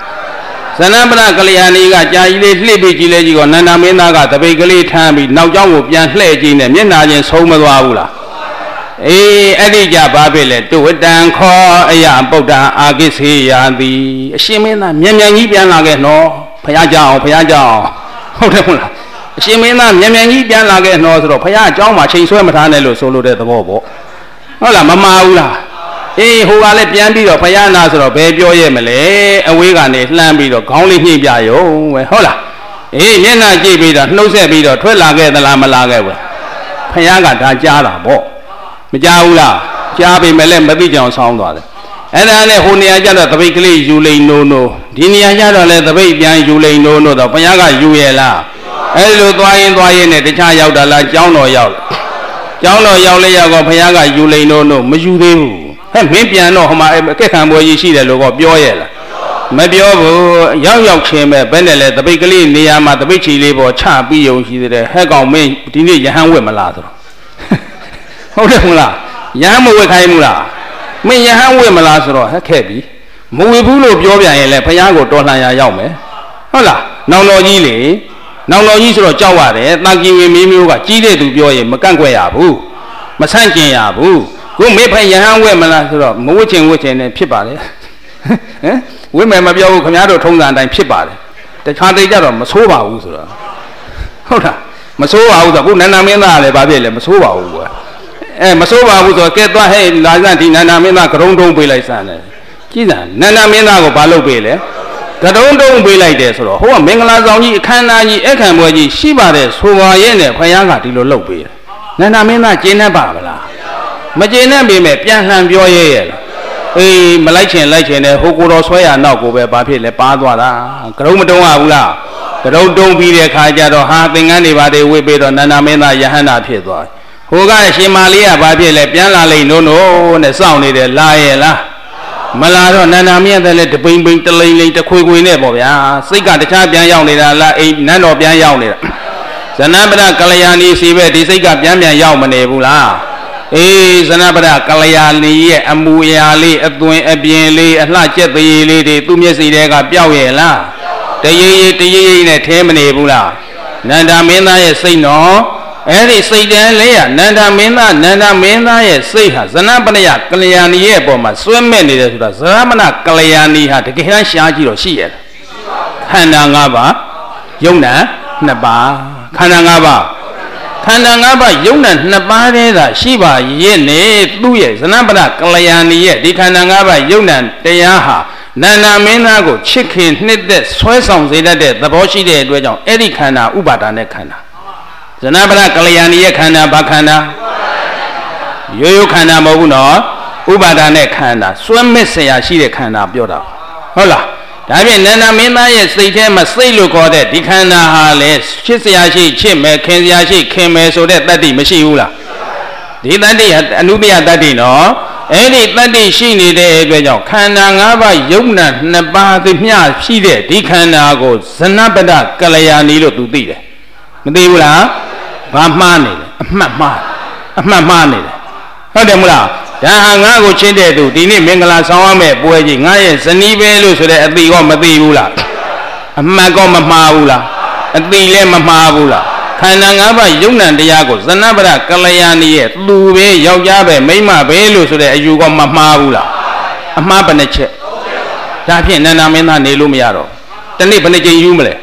Sana bana kalyani ga cha ji le hlip bi ji le ji ko nanda mến ta ga tabai ka li than biနောက်ကြောင်းကိုပြန်လှည့်ကြည့်နေမျက်နှာချင်းဆုံးမသွားဘူးလားအေးအဲ့ဒီကြဘာဖြစ်လဲတုဝတံခောအယပုဒ္ဒအာကိစေယာတိအရှင်မင်းသားမြန်မြန်ကြီးပြန်လာခဲ့နော်ဘုရားကြောင်းဟုတ်တယ်မလားအရှင်မင်းသားမြန်မြန်ကြီးပြန်လာခဲ့နော်ဆိုတော့ဘုရားအကြောင်းမှာချိန်ဆွဲမထားနဲ့လို့ဆိုလိုတဲ့သဘောပေါ့ဟုတ်လားမမှားဘူးလားအေးဟိုကလည်းပြန်ပြီးတော့ဖယားနာဆိုတော့ဘယ်ပြောရဲမလဲအဝေးကနေလှမ်းပြီးတော့ခေါင်းလေးညှိပြရုံပဲဟုတ်လားအေးမျက်နှာကြည့်ပြီးတော့နှုတ်ဆက်ပြီးတော့ထွက်လာခဲ့သလားမလာခဲ့ဘူးဖယားကဒါကြားတာပေါ့မကြားဘူးလားကြားပေမဲ့လည်းမသိကြအောင်ဆောင်းသွားတယ်အဲ့ဒါနဲ့ဟိုနေရာကျတော့တပိတ်ကလေးယူလိန်နိုးနိုးဒီနေရာကျတော့လည်းတပိတ်ပြန်ယူလိန်နိုးနိုးတော့ဖယားကယူရဲ့လားအဲ့လိုသွားရင်နဲ့တခြားရောက်တာလားကျောင်းတော်ရောက်လေရောက်တော့ဖယားကယူလိန်နိုးနိုးမယူသေးဘူးဟဲ့မင်းပြန်တော့ဟိုမှာအကက်ခံပွဲကြီးရှိတယ်လို့ကပြောရဲ့လားမပြောဘူးရောက်ချင်းပဲဘယ်နဲ့လဲတပိတ်ကလေးနေရာမှာတပိတ်ချီလေးပေါ်ချပြီးယုံရှိတဲ့ဟဲ့ကောင်မင်းဒီနေ့ရဟန်းဝတ်မလားဆိုတော့ဟုတ်တယ်မလားရဟန်းမဝတ်ခိုင်းဘူးလားမင်းရဟန်းဝတ်မလားဆိုတော့ဟဲ့ခဲ့ပြီမဝတ်ဘူးလို့ပြောပြန်ရင်လည်းဘုရားကိုတော်လှန်ရရောက်မယ်ဟုတ်လားနောင်တော်ကြီးလေနောင်တော်ကြီးဆိုတော့ကြောက်ရတယ်တာကီဝေမင်းမျိုးကကြီးတဲ့သူပြောရင်မကန့်ကွက်ရဘူးမဆန့်ကျင်ရဘူးကိုမေဖိုင်ရဟန်းဝဲမလားဆိုတော့မဝတ်ချင်နဲ့ဖြစ်ပါလေဟမ်ဝိမယ်မပြောဘူးခင်ဗျားတို့ထုံးစံအတိုင်းဖြစ်ပါတယ်တခြားတိတ်ကြတော့မဆိုးပါဘူးဆိုတော့ဟုတ်လားမဆိုးပါဘူးဆိုတော့ခုနန္ဒမင်းသားကလည်းဘာဖြစ်လဲမဆိုးပါဘူးကွာမဆိုးပါဘူးဆိုတော့ကဲသွားဟဲ့လာစမ်းဒီနန္ဒမင်းသားကရုံတုံးပေးလိုက်စမ်းတယ်ကြည်စမ်းနန္ဒမင်းသားကိုဘာလုပ်ပေးလဲကရုံတုံးပေးလိုက်တယ်ဆိုတော့ဟိုကမင်္ဂလာဆောင်ကြီးအခမ်းအနားကြီးအခမ်းပွဲကြီးရှိပါတယ်ဆိုပါရဲ့နဲ့ဖယားကဒီလိုလုပ်ပေးတယ်နန္ဒမင်းသားကျင်းတတ်ပါမလားမကျေနပ်ပေမဲ့ပြန်လှန်ပြောရဲရဲ့အေးမလိုက်ချင်တဲ့ဟိုကိုတော်ဆွဲရနောက်ကိုပဲဘာဖြစ်လဲပါသွားတာကရုံမတုံးရဘူးလားကရုံတုံးပြီးတဲ့ခါကျတော့ဟာသင်္ကန်းတွေပါတယ်ဝိပေးတော့နန္ဒမင်းသားယဟန္တာဖြစ်သွားဟိုကရှင်မာလေးကဘာဖြစ်လဲပြန်လာလိမ့်နိုးနဲ့စောင့်နေတယ်လာရဲ့လားမလာတော့နန္ဒမင်းသားလည်းတပိန်ပိန်တလိန်လိန်တခွေခွေနဲ့ပေါ့ဗျာစိတ်ကတခြားပြန်ရောက်နေတာလားအိမ်နန်းတော်ပြန်ရောက်နေတာဇနပဒကလျာဏီစီပဲဒီစိတ်ကပြန်ရောက်မနေဘူးလားအေးဇနပဒကလျာဏီရဲ့အမူအရာလေးအသွင်အပြင်လေးအလှကျက်သေးလေးတွေသူ့မျက်စိတွေကပျောက်ရဲ့လားတရေနဲ့ထဲမနေဘူးလားနန္ဒမင်းသားရဲ့စိတ်နော်အဲ့ဒီစိတ်တန်းလေးကနန္ဒမင်းသားရဲ့စိတ်ဟာဇနပဒကလျာဏီရဲ့အပေါ်မှာစွဲမဲ့နေတယ်ဆိုတာဇရမဏကလျာဏီဟာတကယ်တမ်းရှားကြည့်တော့ရှိရဲ့ခန္ဓာ၅ပါးယုံနာ2ပါးခန္ဓာ၅ပါးယုံနာ2ပါးတည်းသာရှိပါရဲ့နဲ့သူ့ရဲ့ဇနပဒကလျာဏီရဲ့ဒီခန္ဓာ၅ပါးယုံနာတရားဟာနန္ဒမင်းသားကိုချစ်ခင်နှစ်သက်ဆွဲဆောင်စေတတ်တဲ့သဘောရှိတဲ့အတွက်ကြောင့်အဲ့ဒီခန္ဓာဥပါဒာနဲ့ခန္ဓာဇနပဒကလျာဏီရဲ့ခန္ဓာဘာခန္ဓာရိုးခန္ဓာမဟုတ်ဘူးနော်ဥပါဒာနဲ့ခန္ဓာစွဲမဲ့ဆရာရှိတဲ့ခန္ဓာပြောတာဟုတ်လားဒါဖြင့်နန္ဒမင်းသားရဲ့စိတ်ထဲမှာစိတ်လို့ခေါ်တဲ့ဒီခန္ဓာဟာလေချစ်စရာရှိချစ်မယ်ခင်စရာရှိခင်မယ်ဆိုတဲ့တတ္တိမရှိဘူးလားဒီတတ္တိဟာအနုပယတတ္တိနော်အဲ့ဒီတတ္တိရှိနေတဲ့အတွက်ကြောင့်ခန္ဓာ၅ပါးယုံနာ2ပါးသိမျှရှိတဲ့ဒီခန္ဓာကိုဇနပဒကလျာဏီလို့သူသိတယ်မသိဘူးလားဘာမှားနေလဲအမှတ်မှားနေတယ်ဟုတ်တယ်မလားဒါဟာငါ့ကိုချင်းတဲ့သူဒီနေ့မင်္ဂလာဆောင်ရမယ့်ပွဲကြီးငါရဲ့ဇနီးပဲလို့ဆိုတဲ့အတိကောမသိဘူးလားအမှတ်ကောမမှားဘူးလားအတိလည်းမမှားဘူးလားခန္ဓာ၅ပါးယုံ nant တရားကိုဇနပဒကလျာဏီရဲ့သူပဲယောက်ျားပဲမိန်းမပဲလို့ဆိုတဲ့အယူကောမမှားဘူးလားအမှားဘယ်နှချက်ဒါဖြင့်နန္ဒမင်းသားနေလို့မရတော့တနေ့ဘယ်နှကြိမ်ယူမလဲ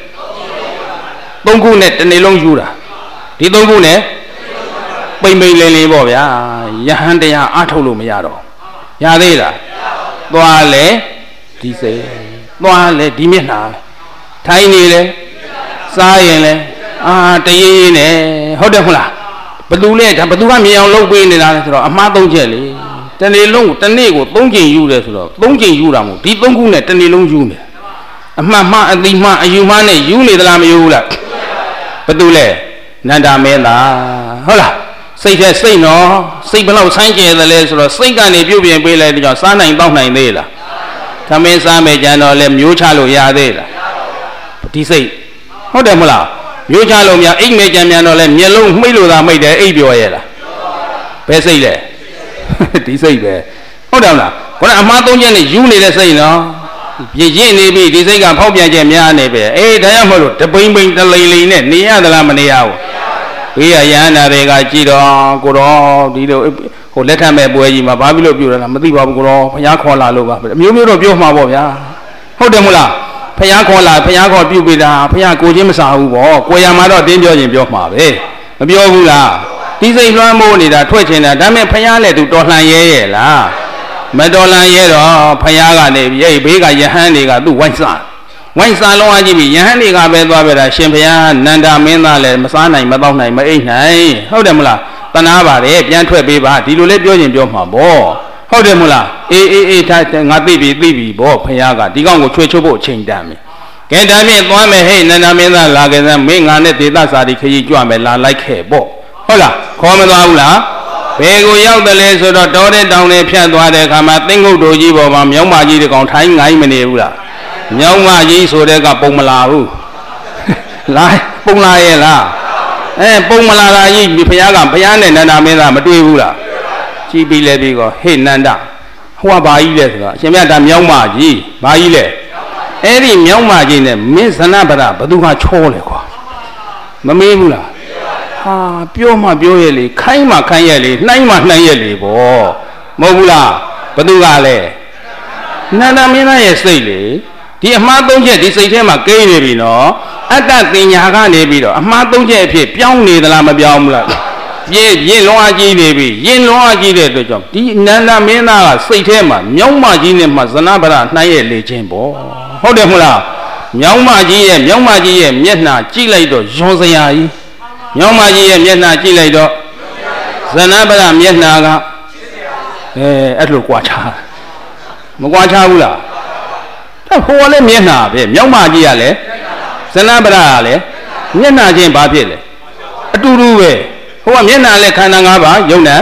3ခုနဲ့တစ်နေ့လုံးယူတာဒီ3ခုနဲ့ပိန်ပိန်လင်းလင်းပေါ့ဗျာယဟန်တရားအားထုတ်လို့မရတော့ရသေးလားသွားလေဒီစိတ်သွားလေဒီမျက်နှာထိုင်နေလေစားရင်လေတရေရေနဲ့ဟုတ်တယ်မဟုတ်လားဘသူလဲဒါဘသူကမြင်အောင်လုပ်ပေးနေတာလဲဆိုတော့အမှား3ချက်လေတနေ့လုံးတစ်နေ့ကို3ကြိမ်ယူတယ်ဆိုတော့3ကြိမ်ယူတာမဟုတ်ဒီ3ခုနဲ့တစ်နေ့လုံးယူနေအမှန်မှန်အတိမှန်အယူမှန်နဲ့ယူနေသလားမယူဘူးလားဘသူလဲနန္ဒမင်းသားဟုတ်လားစိတ်ထဲစိတ်နော်စိတ်ဘလောက်ဆိုင်းကျဲတယ်လဲဆိုတော့စိတ်ကနေပြုတ်ပြင်ပေးလိုက်တဲ့ကြောင့်စားနိုင်တောက်နိုင်သေးလားသမင်းစားမယ်ကြံတော့လဲမျိုးချလို့ရသေးလားဒီစိတ်ဟုတ်တယ်မလားမျိုးချလို့များအိတ်မယ်ကြံမြန်တော့လဲမျက်လုံးမှိတ်လို့သာမှိတ်တယ်အိတ်ပြောရဲ့လားဘယ်စိတ်လဲဒီစိတ်ပဲဟုတ်တယ်မလားခုနအမှား3ချက်နဲ့ယူနေတဲ့စိတ်နော်ရင့်နေပြီဒီစိတ်ကဖောက်ပြန်ချက်များနေပဲဒါကြောင့်မလို့တပိန်ပိန်တလိန်လိန်နဲ့နေရသလားမနေရဘူးဘေးကရဟန္တာတွေကကြည်တော်ကိုတော်ဒီလိုဟိုလက်ထပ်မဲ့ပွဲကြီးမှာဘာဖြစ်လို့ပြုရတာမသိပါဘူးကိုတော်ဘုရားခေါ်လာလို့ပါအမျိုးမျိုးတော့ပြောမှာပေါ့ဗျာဟုတ်တယ်မလားဘုရားခေါ်လာဘုရားခေါ်ပြုပေးတာဘုရားကိုချင်းမစားဘူးပေါ့ကိုရမှာတော့တင်းပြောရင်ပြောမှာပဲမပြောဘူးလားဒီစိတ်လွှမ်းမိုးနေတာထွက်ချင်တာဒါမဲ့ဘုရားလည်းသူတော်လှန်ရဲရဲ့လားမတော်လှန်ရဲတော့ဘုရားကနေပြီးဘေးကယဟန်တွေကသူ့ဝိုင်းစားလုံးအကြည့်ပြီးယဟန်တွေကပဲသွားပြတာရှင်ဘုရားနန္ဒမင်းသားလည်းမစားနိုင်မတောက်နိုင်မအိပ်နိုင်ဟုတ်တယ်မလားတနာပါတယ်ပြန်ထွက်ပေးပါဒီလိုလေးပြောရင်ပြောမှာပေါ့ဟုတ်တယ်မလားအေးထားငါသိပြီပေါ့ဘုရားကဒီကောင်ကိုချွေချုပ်ဖို့အချိန်တန်ပြီကဲဒါဖြင့်သွားမယ်ဟဲ့နန္ဒမင်းသားလာခဲ့စမ်းမင်းငါနဲ့ဒေသစာတိခရီးကြွမယ်လာလိုက်ခဲ့ပေါ့ဟုတ်လားခေါ်မသွားဘူးလားဘယ်ကိုရောက်တယ်လဲဆိုတော့တောတဲ့တောင်တွေဖြတ်သွားတဲ့အခါမှာသင်္ကုတ်တို့ကြီးပေါ်မှာမြောင်းမကြီးတကောင်ထိုင်းငိုင်းမနေဘူးလားမြောင်းမကြီးဆိုတဲ့ကပုံမလာဘူးလားပုံလာရဲ့လားပုံမလာတာကြီးဘုရားနဲ့နန္ဒမင်းသားမတွေ့ဘူးလားကြည့်ပြီးလဲပြီးကောဟေ့နန္ဒဟိုကဘာကြီးလဲဆိုတော့အရှင်မြတ်ဒါမြောင်းမကြီးဘာကြီးလဲအဲ့ဒီမြောင်းမကြီးနဲ့မင်းဇနဗရဘသူကချောလဲကွာမမေးဘူးလားဟာပြောမှပြောရဲ့လေခိုင်းမှခိုင်းရဲ့လေနှိုင်းမှနှိုင်းရဲ့လေပေါ့မဟုတ်ဘူးလားဘသူကလဲနန္ဒမင်းသားရဲ့စိတ်လေဒီအမှား3ချက်ဒီစိတ်ထဲမှာကိန်းနေပြီနော်အတ္တတင်ညာကနေပြီးတော့အမှား3ချက်အဖြစ်ပြောင်းနေသလားမပြောင်းဘူးလားရင်လွန်အားကြီးနေပြီရင်လွန်အားကြီးတဲ့အတွက်ကြောင့်ဒီနန္ဒမင်းသားကစိတ်ထဲမှာမြောင်းမကြီးနဲ့မှဇနဗရနှိုင်းရဲ့လေခြင်းပေါ့ဟုတ်တယ်မလားမြောင်းမကြီးရဲ့မျက်နှာကြည့်လိုက်တော့ယွန်စရာကြီးမြောင်းမကြီးရဲ့မျက်နှာကြည့်လိုက်တော့ဇနဗရမျက်နှာကအဲ့လိုကြွားချမကြွားချဘူးလားဟိုကလည်းမျက်နှာပဲမြောက်မကြီးကလည်းဇနဗရကလည်းမျက်နှာချင်းဘာဖြစ်လဲအတူတူပဲဟိုကမျက်နှာလည်းခန္ဓာ၅ပါးယုံနာ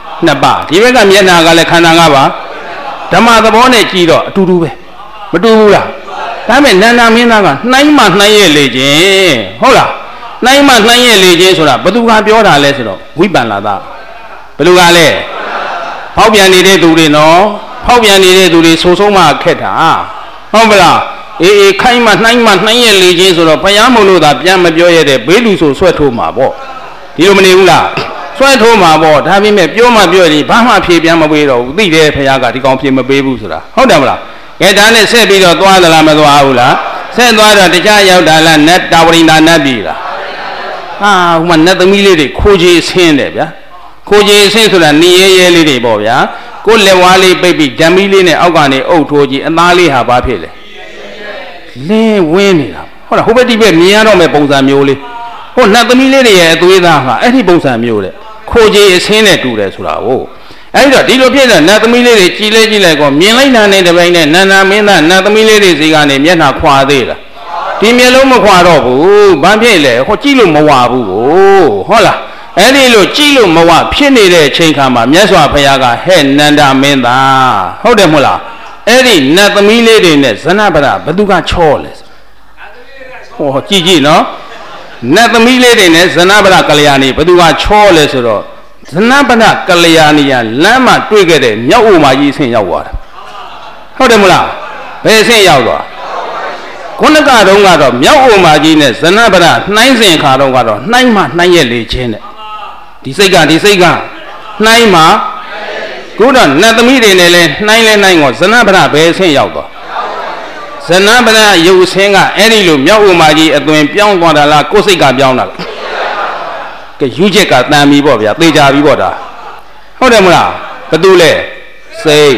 2ပါးဒီဘက်ကမျက်နှာကလည်းခန္ဓာ၅ပါးဓမ္မသဘောနဲ့ကြည့်တော့အတူတူပဲမတူဘူးလားဒါပေမဲ့နန္ဒမင်းသားကနှိုင်းမှနှိုင်းရဲ့လေခြင်းဟုတ်လားနှိုင်းမှနှိုင်းရဲ့လေခြင်းဆိုတာဘသူကပြောတာလဲဆိုတော့ဝိပန္နသာဘယ်လိုကလဲဖောက်ပြန်နေတဲ့သူတွေနော်ဖောက်ပြန်နေတဲ့သူတွေဆိုဆုံးမှခက်တာဟုတ်မလားခိုင်းမှနှိုင်းရဲ့လေခြင်းဆိုတော့ဘုရားမို့လို့သာပြန်မပြောရတဲ့ဘေးလူဆိုဆွဲထိုးမှာပေါ့ဒီလိုမနေဘူးလားဆွဲထိုးမှာပေါ့ဒါပေမဲ့ပြောမှပြောရင်ဘာမှဖြေပြန်မပေးတော့ဘူးသိတယ်ဘုရားကဒီကောင်ဖြေမပေးဘူးဆိုတာဟုတ်တယ်မလားကဲဒါနဲ့ဆက်ပြီးတော့သွားသလားမသွားဘူးလားဆက်သွားတော့တရားရောက်တာလားနတ်တာဝရိန္ဒာနတ်ပြည်လားဟိုမှာနတ်သမီးလေးတွေခိုးကြီးဆင်းတယ်ဗျာခိုးကြီးဆင်းဆိုတာနေရဲလေးတွေပေါ့ဗျာကိုလက်ဝါးလေးပိတ်ပြီးဓမ္မီလေးနဲ့အောက်ကနေအုပ်ထိုးကြည့်အသားလေးဟာဘာဖြစ်လဲလင်းဝင်းနေတာဟုတ်လားဟိုဘက်ဒီဘက်မြင်ရတော့မဲ့ပုံစံမျိုးလေးဟိုနတ်သမီးလေးတွေရဲ့အသွေးသားဟာအဲ့ဒီပုံစံမျိုးတဲ့ခိုးကြီးအဆင်းနဲ့တူတယ်ဆိုတာဟုတ်အဲ့တော့ဒီလိုဖြစ်တဲ့နတ်သမီးလေးတွေကြည်လိုက်ကောမြင်လိုက်တာနဲ့တပိုင်းနဲ့နန္ဒမင်းသားနတ်သမီးလေးတွေစီကနေမျက်နှာခွာသေးလားဒီမျက်လုံးမခွာတော့ဘူးဘာဖြစ်လဲဟိုကြည့်လို့မဝဘူးဟုတ်လားအဲ့ဒီလိုကြည့်လို့မဝဖြစ်နေတဲ့အချိန်ခါမှာမြတ်စွာဘုရားကဟဲ့နန္ဒမင်းသားဟုတ်တယ်မဟုတ်လားအဲ့ဒီနတ်သမီးလေးတွေနဲ့ဇနဗရဘသူကချောလဲဟောကြည့်နော်နတ်သမီးလေးတွေနဲ့ဇနဗရကလျာဏီဘသူကချောလဲဆိုတော့ဇနဗရကလျာဏီကလမ်းမှာတွေ့ခဲ့တဲ့မြောက်အိုမာကြီးအဆင့်ရောက်သွားတာဟုတ်တယ်မလားဘယ်အဆင့်ရောက်သွားခုနကတော့မြောက်အိုမာကြီးနဲ့ဇနဗရနှိုင်းစဉ်ခါတော့ကတော့နှိုင်းမှနှိုင်းရဲ့လေခြင်းတဲ့ဒီစိတ်ကနှိုင်းမှက Good on, nothing in a 9 was Zanabra Bay Saint Yaldo. Zanabra, you sing any loom, Yahumaji, and doing Pion Guadala, Cosica Biona. Yujeka, Nami Bobia, Deja Viboda. Hodemla, Padule, say,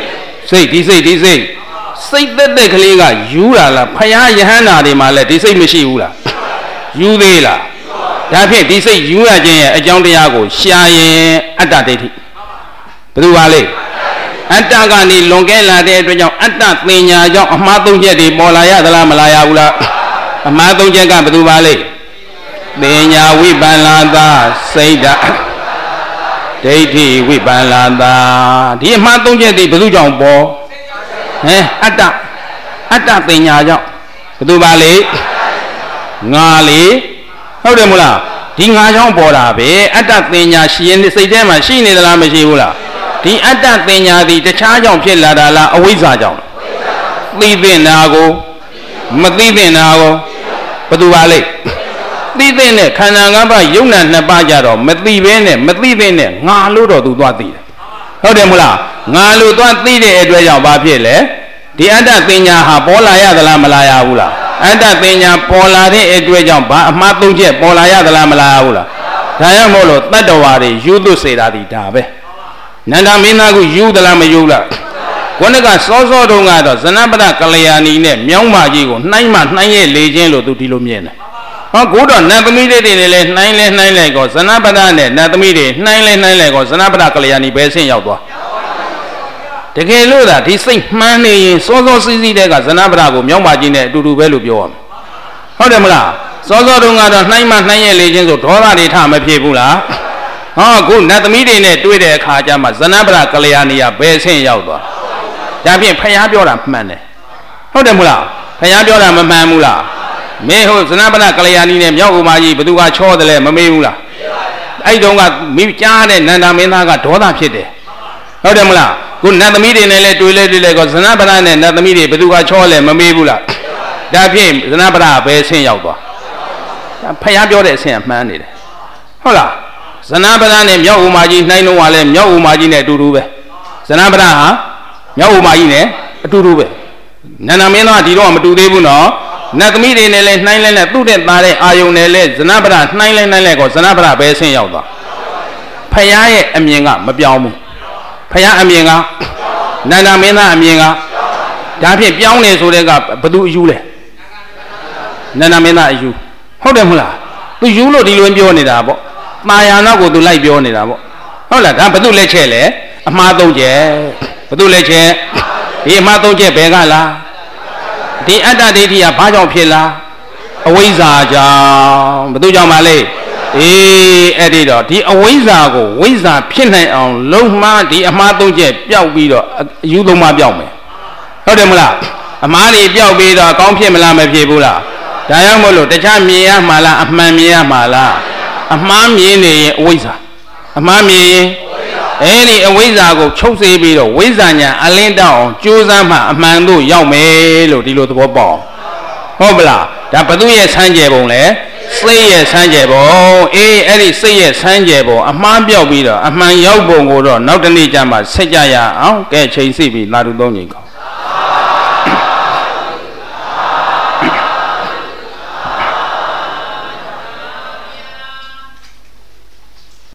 say that the Kaliga, Yula, Paya Yahana, de Mala, they say Mishiula. You there. That they say you are a John Diago, Shia, Atati. Pruale. Antagani, Longela, de Atat, Nina, Amato Jedi, Molaya, the Lamalaya, Amato Jaga, Pruale. Benya, we balanda, say that. Deity, we balanda. The Amato Jedi, Prujon Bo. Atat, Nina, Pruale. Ngali. How the Mula? Tinga John Borabe, Atat Nina, she and the Sajama, she in the Lamashula. The Atat Nina, the charge of Pilada, a wizard. Leave in Nago, Matlive in Nago, Paduale. Leave in it, Kanangaba, Yuna Nabajaro, Matlive in it, Naludo to Dwati. How the Mula? Nalu Dwati, Edwaya Bapiele, the Atat Nina, Habolaya, the Lamalaya Ula. Anda tenya pola de edwejan ba amatu je pola ya dala mala hula daya molo tatawari yudu seda di da be nanda mina ku yu dala ma yu la koneka soso dong ga do Zanapata Kalyani ne myaung ma ji ko hnai ma hnai ye le chin lo tu di lo myin ne ha ko do nathami de de le hnai le ko Zanapata ne nathami de hnai le ko Zanapata Kalyani be sin yauk twa the Kelo that he think money so easy that Zanapata Myong Ma ji ne tu tu be lo pyo amဟုတ်တယ်မလားစောစောတုန်းကတော့နှိုင်းမှနှိုင်းရဲ့လေချင်းဆိုဒေါသတွေထမဖြစ်ဘူးလားဟောခုနတ်သမီးတွေနဲ့တွေ့တဲ့အခါကျမှZanapata Kalyaniဘယ်ဆင့်ရောက်သွားဒါဖြင့်ဖယားပြောတာမှန်တယ်ဟုတ်တယ်မလားဖယားပြောတာမမှန်ဘူးလားမင်းဟုတ်Zanapata Kalyaniနဲ့မြောက်ဥမာကြီးဘသူကချောတယ်လဲမမေးဘူးလားအဲ့တုန်းကမိကြားတဲ့နန္ဒမင်းသားကဒေါသဖြစ်တယ်ဟုတ်တယ်မလားခုနတ်သမီးတွေနဲ့လည်းတွေ့လဲကောZanapataနဲ့နတ်သမီးတွေဘသူကချောလဲမမေးဘူးလားဒါဖြင့်Zanapataပဲဆင်းရောက်သွားဖယားပြောတဲ့အဆင့်မှန်းနေတယ်ဟုတ်လားZanapataနဲ့မြောက်ဥမာကြီးနှိုင်းလုံးကလည်းမြောက်ဥမာကြီးနဲ့အတူတူပဲZanapataဟာမြောက်ဥမာကြီးနဲ့အတူတူပဲနန္ဒမင်းသားဒီတော့မတူသေးဘူးနော်နတ်သမီးတွေနဲ့လည်းနှိုင်းလဲနဲ့သူ့တဲ့သားတဲ့အာယုန်နဲ့လည်းZanapataနှိုင်းလဲကောZanapataပဲဆင်းရောက်သွားဖယားရဲ့အမြင်ကမပြောင်းဘူးဖယားအမြင်ကနန္ဒမင်းသားအမြင်ကဒါဖြင့်ပြောင်းနေဆိုတဲ့ကဘသူအယူလဲနန္ဒမင်းသားအယူဟုတ်တယ်မလားသူယူလို့ဒီလိုပြောနေတာပေါ့တာယာနောက်ကိုသူလိုက်ပြောနေတာပေါ့ဟုတ်လားဒါဘသူလက်ချက်လဲအမှားသုံးချက်ဘသူလက်ချက်ဒီအမှားသုံးချက်ဘယ်ကလားဒီအတ္တဒိဋ္ဌိကဘာကြောင့်ဖြစ်လားအဝိဇ္ဇာကြောင့်ဘသူကြောင့်ပါလဲအဲ့ဒီတော့ဒီအဝိဇ္ဇာကိုဝိဇ္ဇာဖြစ်နိုင်အောင်လုံးမဒီအမှားသုံးချက်ပျောက်ပြီးတော့အယူသုံးပါပျောက်မယ်ဟုတ်တယ်မလားအမှားတွေပျောက်ပြီးတော့ကောင်းဖြစ်မလားမဖြစ်ဘူးလားဒါကြောင့်မို့လို့တခြားမြင်ရမှာလားအမှန်မြင်ရမှာလားအမှားမြင်နေရင်အဝိဇ္ဇာအမှားမြင်ရင်အဲ့ဒီအဝိဇ္ဇာကိုချုပ်စေပြီးတော့ဝိဇ္ဇာညာအလင်းတောက်အောင်ကြိုးစားမှအမှန်တို့ရောက်မယ်လို့ဒီလိုသဘောပေါက်ဟုတ်ပလားဒါဘသူရဲ့ဆန်းကျယ်ပုံလဲစိတ်ရဲ့ဆန်းကျယ်ပုံအဲ့ဒီစိတ်ရဲ့ဆန်းကျယ်ပုံအမှားပြောက်ပြီးတော့အမှန်ရောက်ပုံကိုတော့နောက်တနေ့ကျမှဆက်ကြရအောင်ကဲချိန်စီပြီးလာတူသုံးချိန်ကော